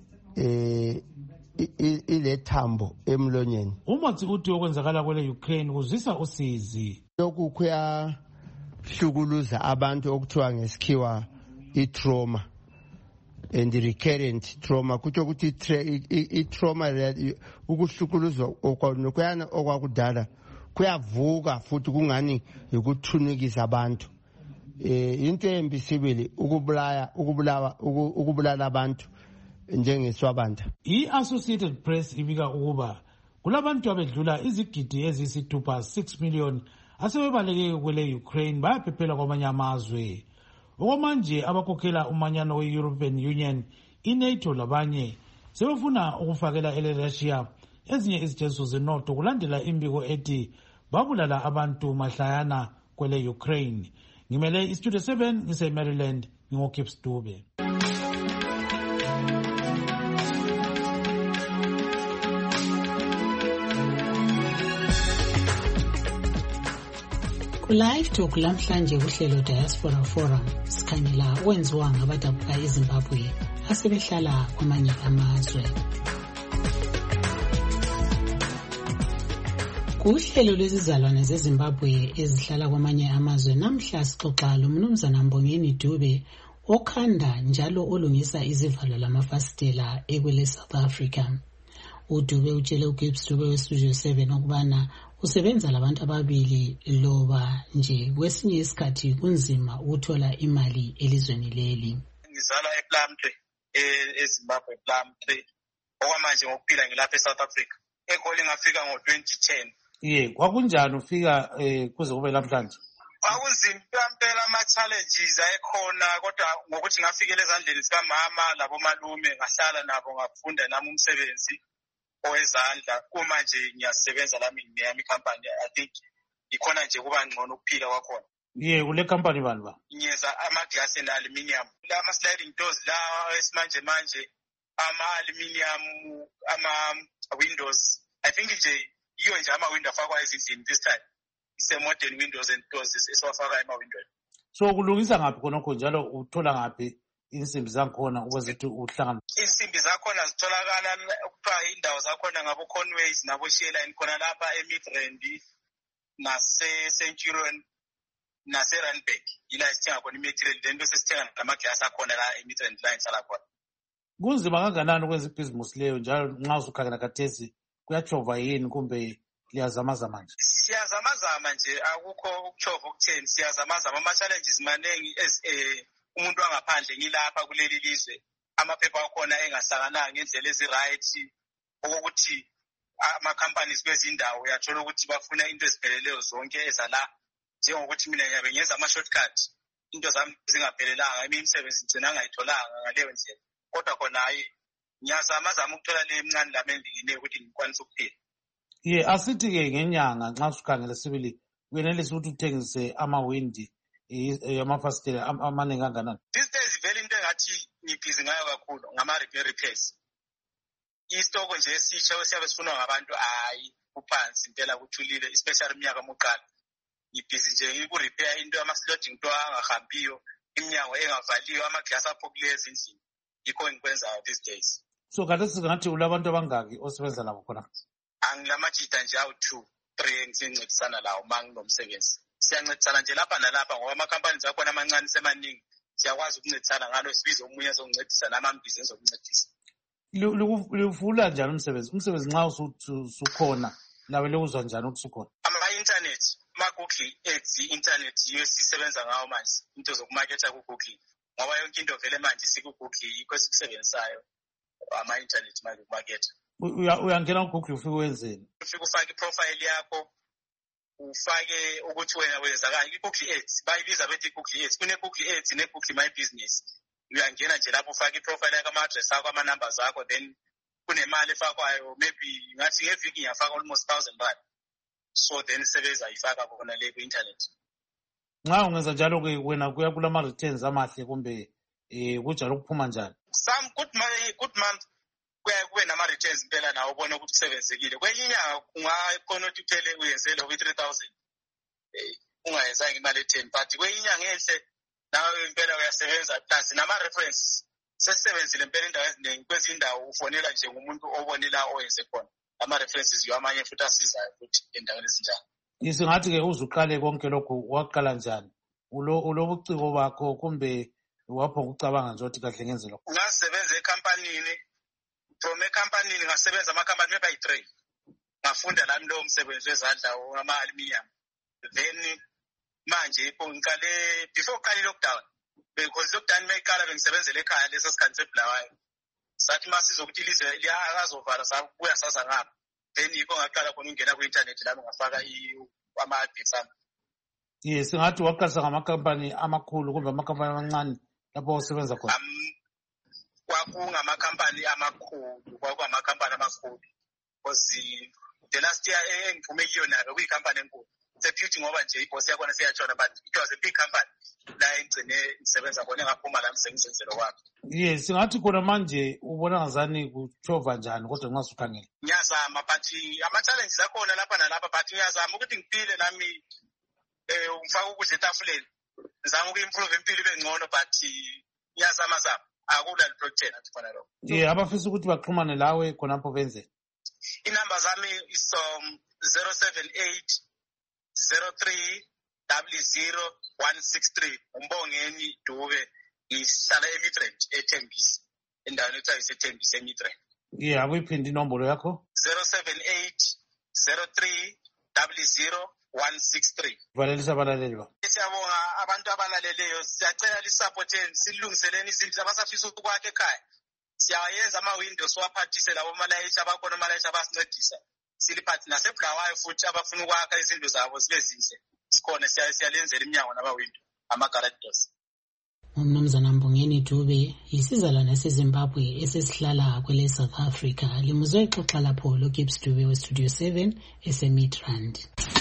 ile thambo emlonyeni. Umathi uthi okwenzakala kwele Ukraine kuzisa usizi. Lokhu kuyahlukuluza abantu okuthiwa ngesikhiwa i-trauma and recurrent trauma. Kutsho ukuthi i-trauma ukuhlukuluzwa nokuyana okwakudala kuyavuka futhi kungani yikuthunukisa abantu. Into embi sibili ukubulala abantu njengeswabanda. I-Associated Press ibika ukuba kulabantu abedlula izigidi eziyisithupha 6 million asebebaleke kwele Ukraine bayaphephela kwamanye amazwe. Okwamanje abakhokhela umanyano we-European Union, i-NATO labanye sebefuna ukufakela ele-Russia ezinye izithengiso zenotho kulandela imbiko ethi babulala abantu mahlayana kwele Ukraine. Ngimele iStudio 7 ngise-Maryland, ngingo-Gibbs Dube. Live Talk lamhlanje kuhlelo Diaspora Forum sikhangela wenziwa ngabadabuka eZimbabwe asebehlala kwamanye amazwe. Kuhlelo lwezizalwane zeZimbabwe ezihlala kwamanye amazwe namhla sixoxa loMnumzana Mbongeni Dube okhanda njalo olungisa izivalo lamafasitela ekwele South Africa. uDube utshele uGibbs Dube weStudio 7 ukubana usebenza labantu ababili loba nje kwesinye isikhathi kunzima ukuthola imali elizweni leli. Ngizala ePlumtree eZimbabwe Plumtree okwamanje ngokuphila ngilapha eSouth Africa. Egoli ngafika ngo-2010. Kwakunjani ufika kuze kube namhlanje? Kwakunzima impela ama-challenges ayekhona kodwa ngokuthi ngafikela ezandleni zikamama labomalume ngahlala nabo ngafunda nami umsebenzi owezandla. Uma nje ngiyasebenza lami ngeyami company, I think ikhona nje kuba ngcono ukuphila kwakhona. Kule company bani ba? Ngiyenza ama-glass and aluminium. Ama-sliding doors la esimanje manje, ama-aluminium, ama-windows. I think nje yiyo nje ama-window afakwa ezindlini this time. Ise-modern windows and doors esiwafaka ema-window. So kulungisa ngaphi khonokho njalo uthola ngaphi insimbi zakhona ukwezithi uhlangana? Insimbi zakhona zitholakala kuthiwa indawo zakhona ngabo-Conways nabo-Sheline khona lapha e-Midrand nase-Centurion nase-Randburg. Yila esithenga khona i-material then bese sithenga namaglasi akhona la e-Midrand la engihlala khona. Kunzima kanganani ukwenza ibhizimusi leyo njalo nxa usukhangela khathesi kuyatshova yini kumbe liyazamazama nje? Siyazamazama nje, akukho ukutshova okutheni, siyazamazama. Ama-challenges maningi umuntu wangaphandle ngilapha kuleli lizwe, amaphepha akhona engahlangana ngendlela ezi-right, okokuthi ama-companies kwezindawo uyathola ukuthi bafuna into ezipheleleyo zonke ezala, njengokuthi mina ngiyabe ngenza ama-shortcut, into zami zingaphelelanga, imisebenzi ngigcina ngayitholanga ngaleyo ndlela. Kodwa khona hayi ngiyazamazama ukuthola le mncane lami endingeneyo ukuthi ngikwanise ukuphila. Asithi-ke ngenyanga nxa usukhangele sibili uyenelisa ukuthi uthengise amawindi amafasitela amaningi kanganani? These days vele into engathi ngibhizi ngayo kakhulu ngama-repairs. Isitoko nje esitsha siyabe sifunwa ngabantu hayi kuphansi impela kuthulile, especially iminyaka omuqala. Ngibhizi nje ngikurepair into ama-sliding door angahambiyo, iminyango engavaliyo, amaglasi aphokileyo ezindlini. Yikho engikwenzayo these days. So khathesi ngathi ulabantu abangaki osebenza labo khona? Angilamajita nje awu-2-3 engincedisana lawo ma nginomsebenzi. Siyancedisana nje lapha nalapha ngoba ama-companies akhona amancane semaningi, siyakwazi ukuncedisana ngalo, sibize omunye ezokuncedisa nami ambize ezokuncedisa. Liwuvula njani umsebenzi? Umsebenzi nxa usukhona lawe liwuzwa njani ukuthi usukhona? Ama-internet, ama-Google Ads, i-internet yiyo esisebenza ngawo manje, into zokumaketha ku-Google. Ngoba yonke into vele manje siku-Google yikho esikusebenzisayo ama-internet manje ukumaketha. Uyangena ku-Google ufike wenzeni? Ufike ufake iprofile yakho, ufake ukuthi wena wenzakani. I-Google Ads bayibiza bethi i-Google Ads. Kune-Google Ads ne-Google My Business. Uyangena nje lapho ufake iprofile yakho, ama-address akho, ama-numbers akho, then kunemali efakwayo, maybe ngathi ngeviki ngiyafaka almost 1,000 rand. So then sebezayifaka khona le ku-internet. Nxa ungenza njalo-ke wena kuya kulama-returns amahle kumbe kunjalo kuphuma njani? Some good month kube nama-returns impela nawo ubone ukuthi kusebenzekile. Kwenye inyanga kungakhona ukuthi uphele uyenzele kwi-3,000 ungayenzanga imali e-10, but kwenye inyanga enhle nawe impela uyasebenza plus nama-references. Sesisebenzile impela indawo eziningi, kwezinye indawo ufonela nje ngumuntu obonela oyenze khona. Ama-references amanye futhi asizayo futhi endaweni ezinjalo. Singathi-ke uzuqale konke lokhu waqala njani? Ulobuciko bakho kumbe wapho ukucabanga nje ukuthi kahle ngenze lokho? Ngasebenza ekhampanini, from ekhampanini ngasebenza amakhampani ayi-3. Ngafunda lami lowo msebenzi wezandla ama-aluminium. Then manje ngiqale before uqale lockdown. Because lockdown mayiqala bengisebenzela ekhaya leso sikhathi sebulawayo. Sathi masizo ukuthi ilizwe liyakazovala sabuya saza ngapha. Then yikho ngaqala khona ungena ku-internet lami ngafaka ama-adverts ami. Yes, singathi waqalisa ngamakhampani amakhulu kumbe amakhampani amancane lapho usebenza khona? Kwakungamakhampani amakhulu, because the last year engiphume kiyo nayo kuyikhampani enkulu. Sephuthe ngoba nje ibosi yakhona siyatshona, but it was a big company la engcine ngisebenza khona engaphuma lami sengizenzela kwakho. Yes, singathi khona manje ubona ngazani kuchova njani kodwa nxa usukhangela? Ngiyazama but ama-challenges akhona lapha nalapha, but ngiyazama ukuthi ngiphile nami ngifaka ukudla etafuleni. Ngizama uku-improve impilo ibe ngcono, but ngiyazama akula liproject athi khona lokho. Abafisa ukuthi baxhumane lawe khonapho benze? Inamba zami is 078 03 00163. Umbongeni Dube ngihlala eMidrand eThembisa, endaweni ethiwa iseThembisa eMidrand. Akuyiphindi inombolo yakho? 078 03 00163. Valelisa abalaleli ba. Siyabonga abantu abalaleleyo, siyacela lisupporteni, silungiseleni izinto abasafisa ukwakhe ekhaya. Siyayenza ama-windows waphathise labo malayisha abakhona amalayisha abasincedisa. Siliphathi nasebulawayo futhi abafuna ukwakha izindlu zabo zibe zinhle. Sikhona siyalenzela iminyango nama-window, ama-garage doors. Umnumzana Mbongeni Dube yisizalwane seZimbabwe esesihlala kwele South Africa. Limuzwe ixoxa lapho loGibbs Dube weStudio 7 eseMidrand.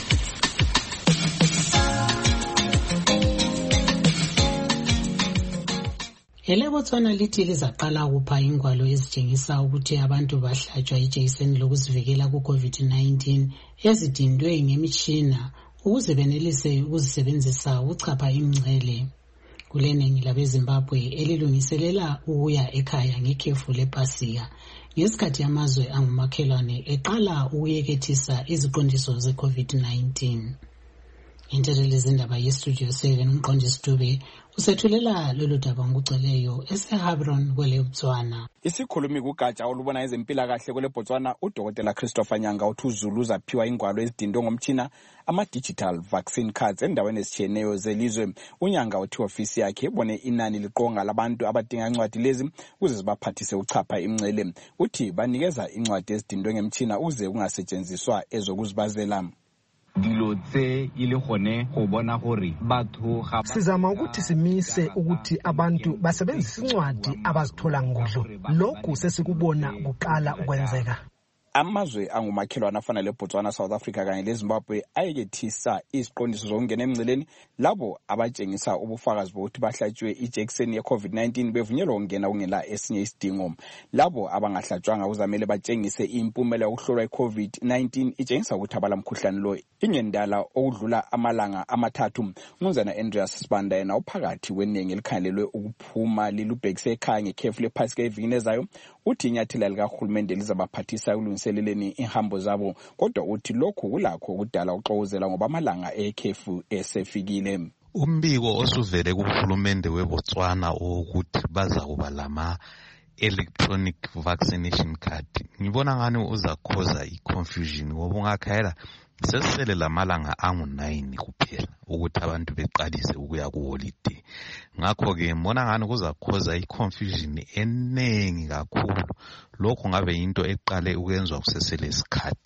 ELeBotswana lithi lizaqala ukupha ingwalo ezitshengisa ukuthi abantu bahlatshwa ijekiseni lokuzivikela ku-COVID-19 ezidindwe ngemitshina ukuze benelise ukuzisebenzisa ukuchapha imingcele. Kuleningi labeZimbabwe elilungiselela ukuya ekhaya ngekhefu lePhasika ngesikhathi amazwe angumakhelwane eqala ukuyekethisa iziqondiso ze-COVID-19. Intetheleli zindaba yeStudio 7 umqondisi Dube usethulela lolu daba ngokuceleyo eseHabron kweleBotswana. Isikhulumi kugatsha olubona ezempilakahle kweleBotswana uDokotela Christopher Nyanga uthi uZulu zaphiwa ingwalo ezidindwe ngomtshina ama-digital vaccine cards endaweni ezitshiyeneyo zelizwe. uNyanga uthi ofisi yakhe ibone inani liqonga labantu abadinga incwadi lezi ukuze zibaphathise uchapha imingcele. Uthi banikeza incwadi ezidindwe ngemtshina ukuze kungasetshenziswa ezokuzibazela. Sizama ukuthi simise ukuthi abantu basebenzise incwadi abazithola ngodlo. Lokhu sesikubona kuqala ukwenzeka. Amazwe angumakhelwane afana leBotswana, South Africa kanye leZimbabwe ayekethisa iziqondiso zokungena emngceleni. Labo abatshengisa ubufakazi bokuthi bahlatshwe ijekiseni ye-COVID-19 bevunyelwa ukungena kungela esinye isidingo. Labo abangahlatshwanga kuzamele batshengise impumela yokuhlolwa i-COVID-19 itshengisa ukuthi abalamkhuhlane lo ingendala okudlula amalanga amathathu. Umnumzana Andreas Sibanda yena uphakathi kweningi elikhangelelwe ukuphuma lilubhekise ekhaya ngekhefu lePhasika evikini ezayo. Uthi inyathela likahulumende lizabaphathisa ekulungiseleleni ihambo zabo, kodwa uthi lokhu kulakho ukudala uxokozela ngoba amalanga ekhefu esefikile. Umbiko osuvele kuhulumende weBotswana ukuthi baza kuba lama electronic vaccination card, ngibona ngani uzakhoza i-confusion ngoba ungakhayela sesele lamalanga angu-9 kuphela ukuthi abantu beqalise ukuya kuholiday. Ngakho-ke mbona ngani kuzakhoza i-confusion enengi kakhulu. Lokho ngabe yinto eqale ukwenzwa kusesele isikhathi.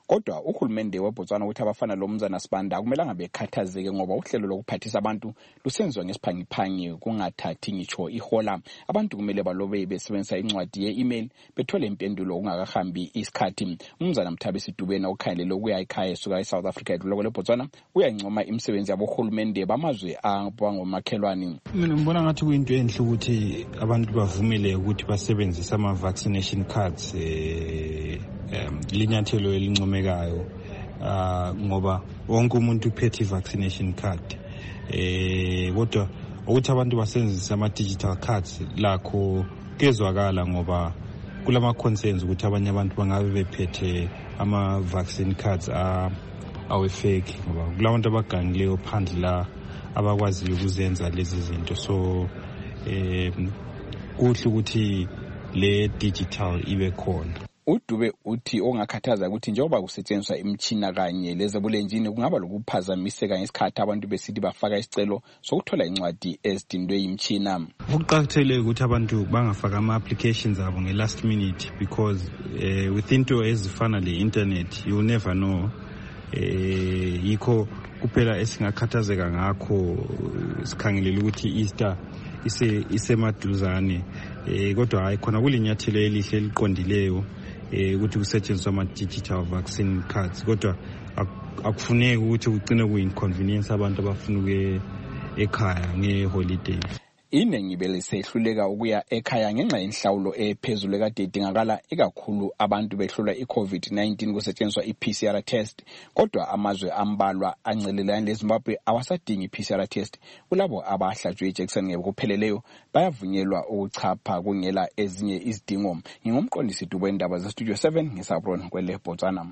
kodwa uhulumende weBotswana uthi abafana lo Mnumzana Sibanda akumelanga bekhathazeke ngoba uhlelo lokuphathisa abantu lusenziwa ngesiphangiphangi kungathathi ngitsho ihola. Abantu kumele balobe besebenzisa incwadi ye-email bethole impendulo kungakahambi isikhathi. Umnumzana Mthabisi Dubeni okhangelele ukuya ekhaya esuka eSouth Africa edluleko leBotswana uyayincoma imisebenzi yabohulumende bamazwe abangomakhelwane. Mina ngibona ngathi kuyinto enhle ukuthi abantu bavumele ukuthi basebenzise ama-vaccination cards linyathelo elincomekayo ngoba wonke umuntu uphethe i-vaccination card kodwa ukuthi abantu basebenzise ama-digital cards lakho kezwakala ngoba kulama-concerns ukuthi abanye abantu bangabe bephethe ama-vaccine cards awe-fake ngoba kulabantu abagangileyo phandle la abakwaziyo ukuzenza lezi zinto. So kuhle ukuthi le digital ibe khona. uDube uthi ongakhathaza ukuthi njengoba kusetshenziswa imtshina kanye lezebulenjini kungaba lokuphazamiseka ngesikhathi abantu besithi bafaka isicelo sokuthola incwadi ezidindwe imtshina. Ukuqakathekile ukuthi abantu bangafaka ama-applications abo nge-last minute because with into ezifana le-internet you never know. Yikho kuphela esingakhathazeka ngakho sikhangelele ukuthi i-Easter isemaduzane kodwa hayi khona kulinyathelo elihle eliqondileyo ukuthi kusetshenziswa ama-digital vaccine cards kodwa akufuneki ukuthi kugcine kuyi-inconvenience abantu abafuna ukuya ekhaya nge-holiday. Iningi belisehluleka ukuya ekhaya ngenxa yenhlawulo ephezulu ekade idingakala ikakhulu abantu behlolwa i-COVID-19 kusetshenziswa i-PCR test kodwa amazwe ambalwa ancelelayo leZimbabwe awasadingi i-PCR test. Kulabo abahlatshwe ijekiseni ngokupheleleyo bayavunyelwa ukuchapha kungela ezinye izidingo. Ngingumqondisi Dube wendaba zeStudio 7 ngeSabron kwele Botswana.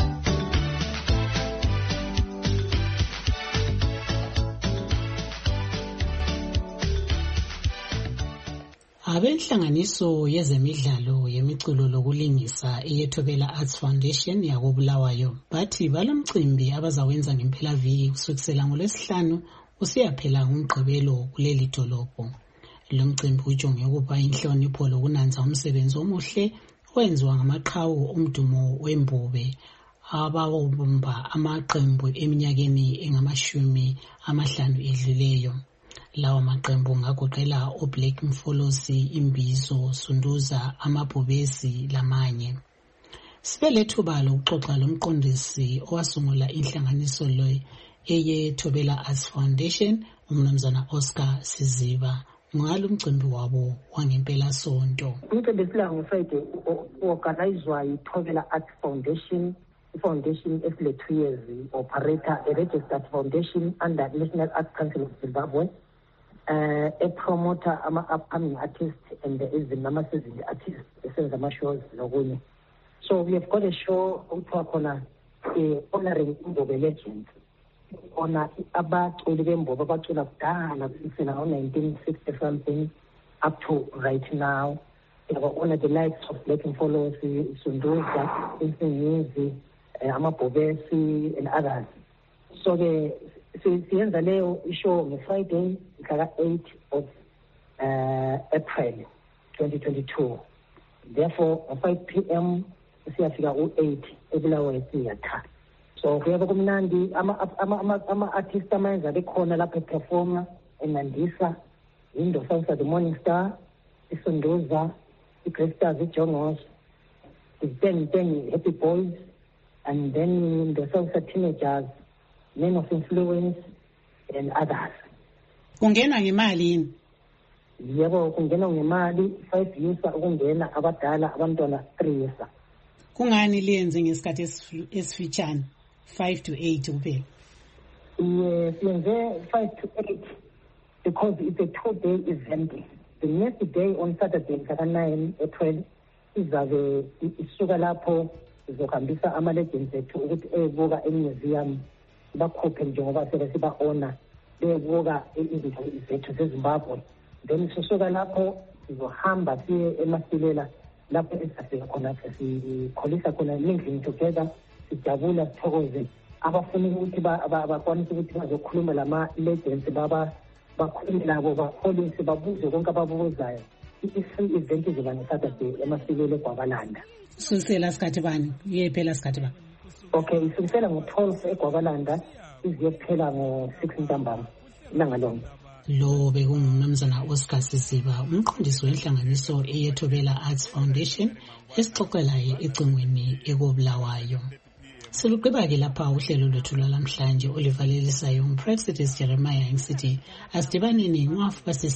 Abenhlanganiso yezemidlalo yemiculo lokulingisa eyethobela Arts Foundation yakobulawayo bathi balomcimbi abazawenza ngempela-viki kusukisela ngoLwesihlanu usiyaphela ngoMgqibelo kuleli dolobho. Lo mcimbi ujonge ukuba inhlonipho lokunanza umsebenzi omuhle owenziwa ngamaqhawe omdumo wembube abawomba amaqembu eminyakeni engama-50 edluleyo. Lawa maqembu ngagoqela oBlack Mfolosi, Imbizo, Sunduza, Amabhubesi lamanye. Sibelethuba lokuxoxa lomqondisi owasungula inhlanganiso lo eyethobela Arts Foundation uMnumzana Oscar Siziba ngalo umcimbi wabo wangempela sonto. Umcimbi silango-Friday organizwa yithobela Arts Foundation. Foundation is the 2 years operator, a registered foundation under National Arts Council of Zimbabwe. A promoter upcoming artists and there is the seasoned artists esenza ama-shows nokunye. So we have got a show okuthiwa khona honoring Imbobe legends. Honor abaculi bembobo abacula kudala kusukela ngo-1960 something up to right now. We have honored the likes of Black Mfolosi, Sunduza, Insingizi, Amabhubesi and others. So siyenza leyo ishow nge-Friday mhla 8 of April 2022. Therefore 5 p.m. siyafika u-8 ebulawayo theatre. So kuyabe kumnandi ama-artist amayenza bekhona lapho eperforma eNandisa, Indosa the Morning Star, iSunduza, iGreat Stars, iJongos, the Happy Boys, and then the South Teenagers, Men of Influence, and others. Kungena ngemali yini? Yebo kungena ngemali 5 years ukungena abadala abantwana 3 years. Kungani liyenze ngesikhathi esifitshane 5 to 8 kuphela? Yes, yenze 5 to 8 because it's a 2-day event. The next day on Saturday, 9 April, izabe isuka lapho izohambisa ama-legends ethu ukuthi ebuka emuseum bakhuphe njengoba sebesibahona bebuka izinto zethu zeZimbabwe. Then sisuka lapho sizohamba siye eMasilela lapho esifika khona sikholisa khona living together, sijabula sithokoze abafuna ukuthi bakwanise ukuthi bazokhuluma lama-legends bakhulume labo bakholise babuze konke ababuzayo. I-event izoba ngeSaturday eMasilela eGwabalanda. Susela sikhathi bani? Iyephela sikhathi bani? Okay, isukisela ngo-12 eGwabalanda iziyokuphela ngo-6 ntambama ilanga lonke. Lo bekungumnumzana Oscar Sisiba, umqondisi wenhlanganiso eYethobela Arts Foundation esixoxela ecingweni ekobulawayo. Silugqiba-ke lapha uhlelo lwethu lwalamhlanje olivalelisayo nguPresidency Jeremiah Nsithi. Asidibaneni ngwafu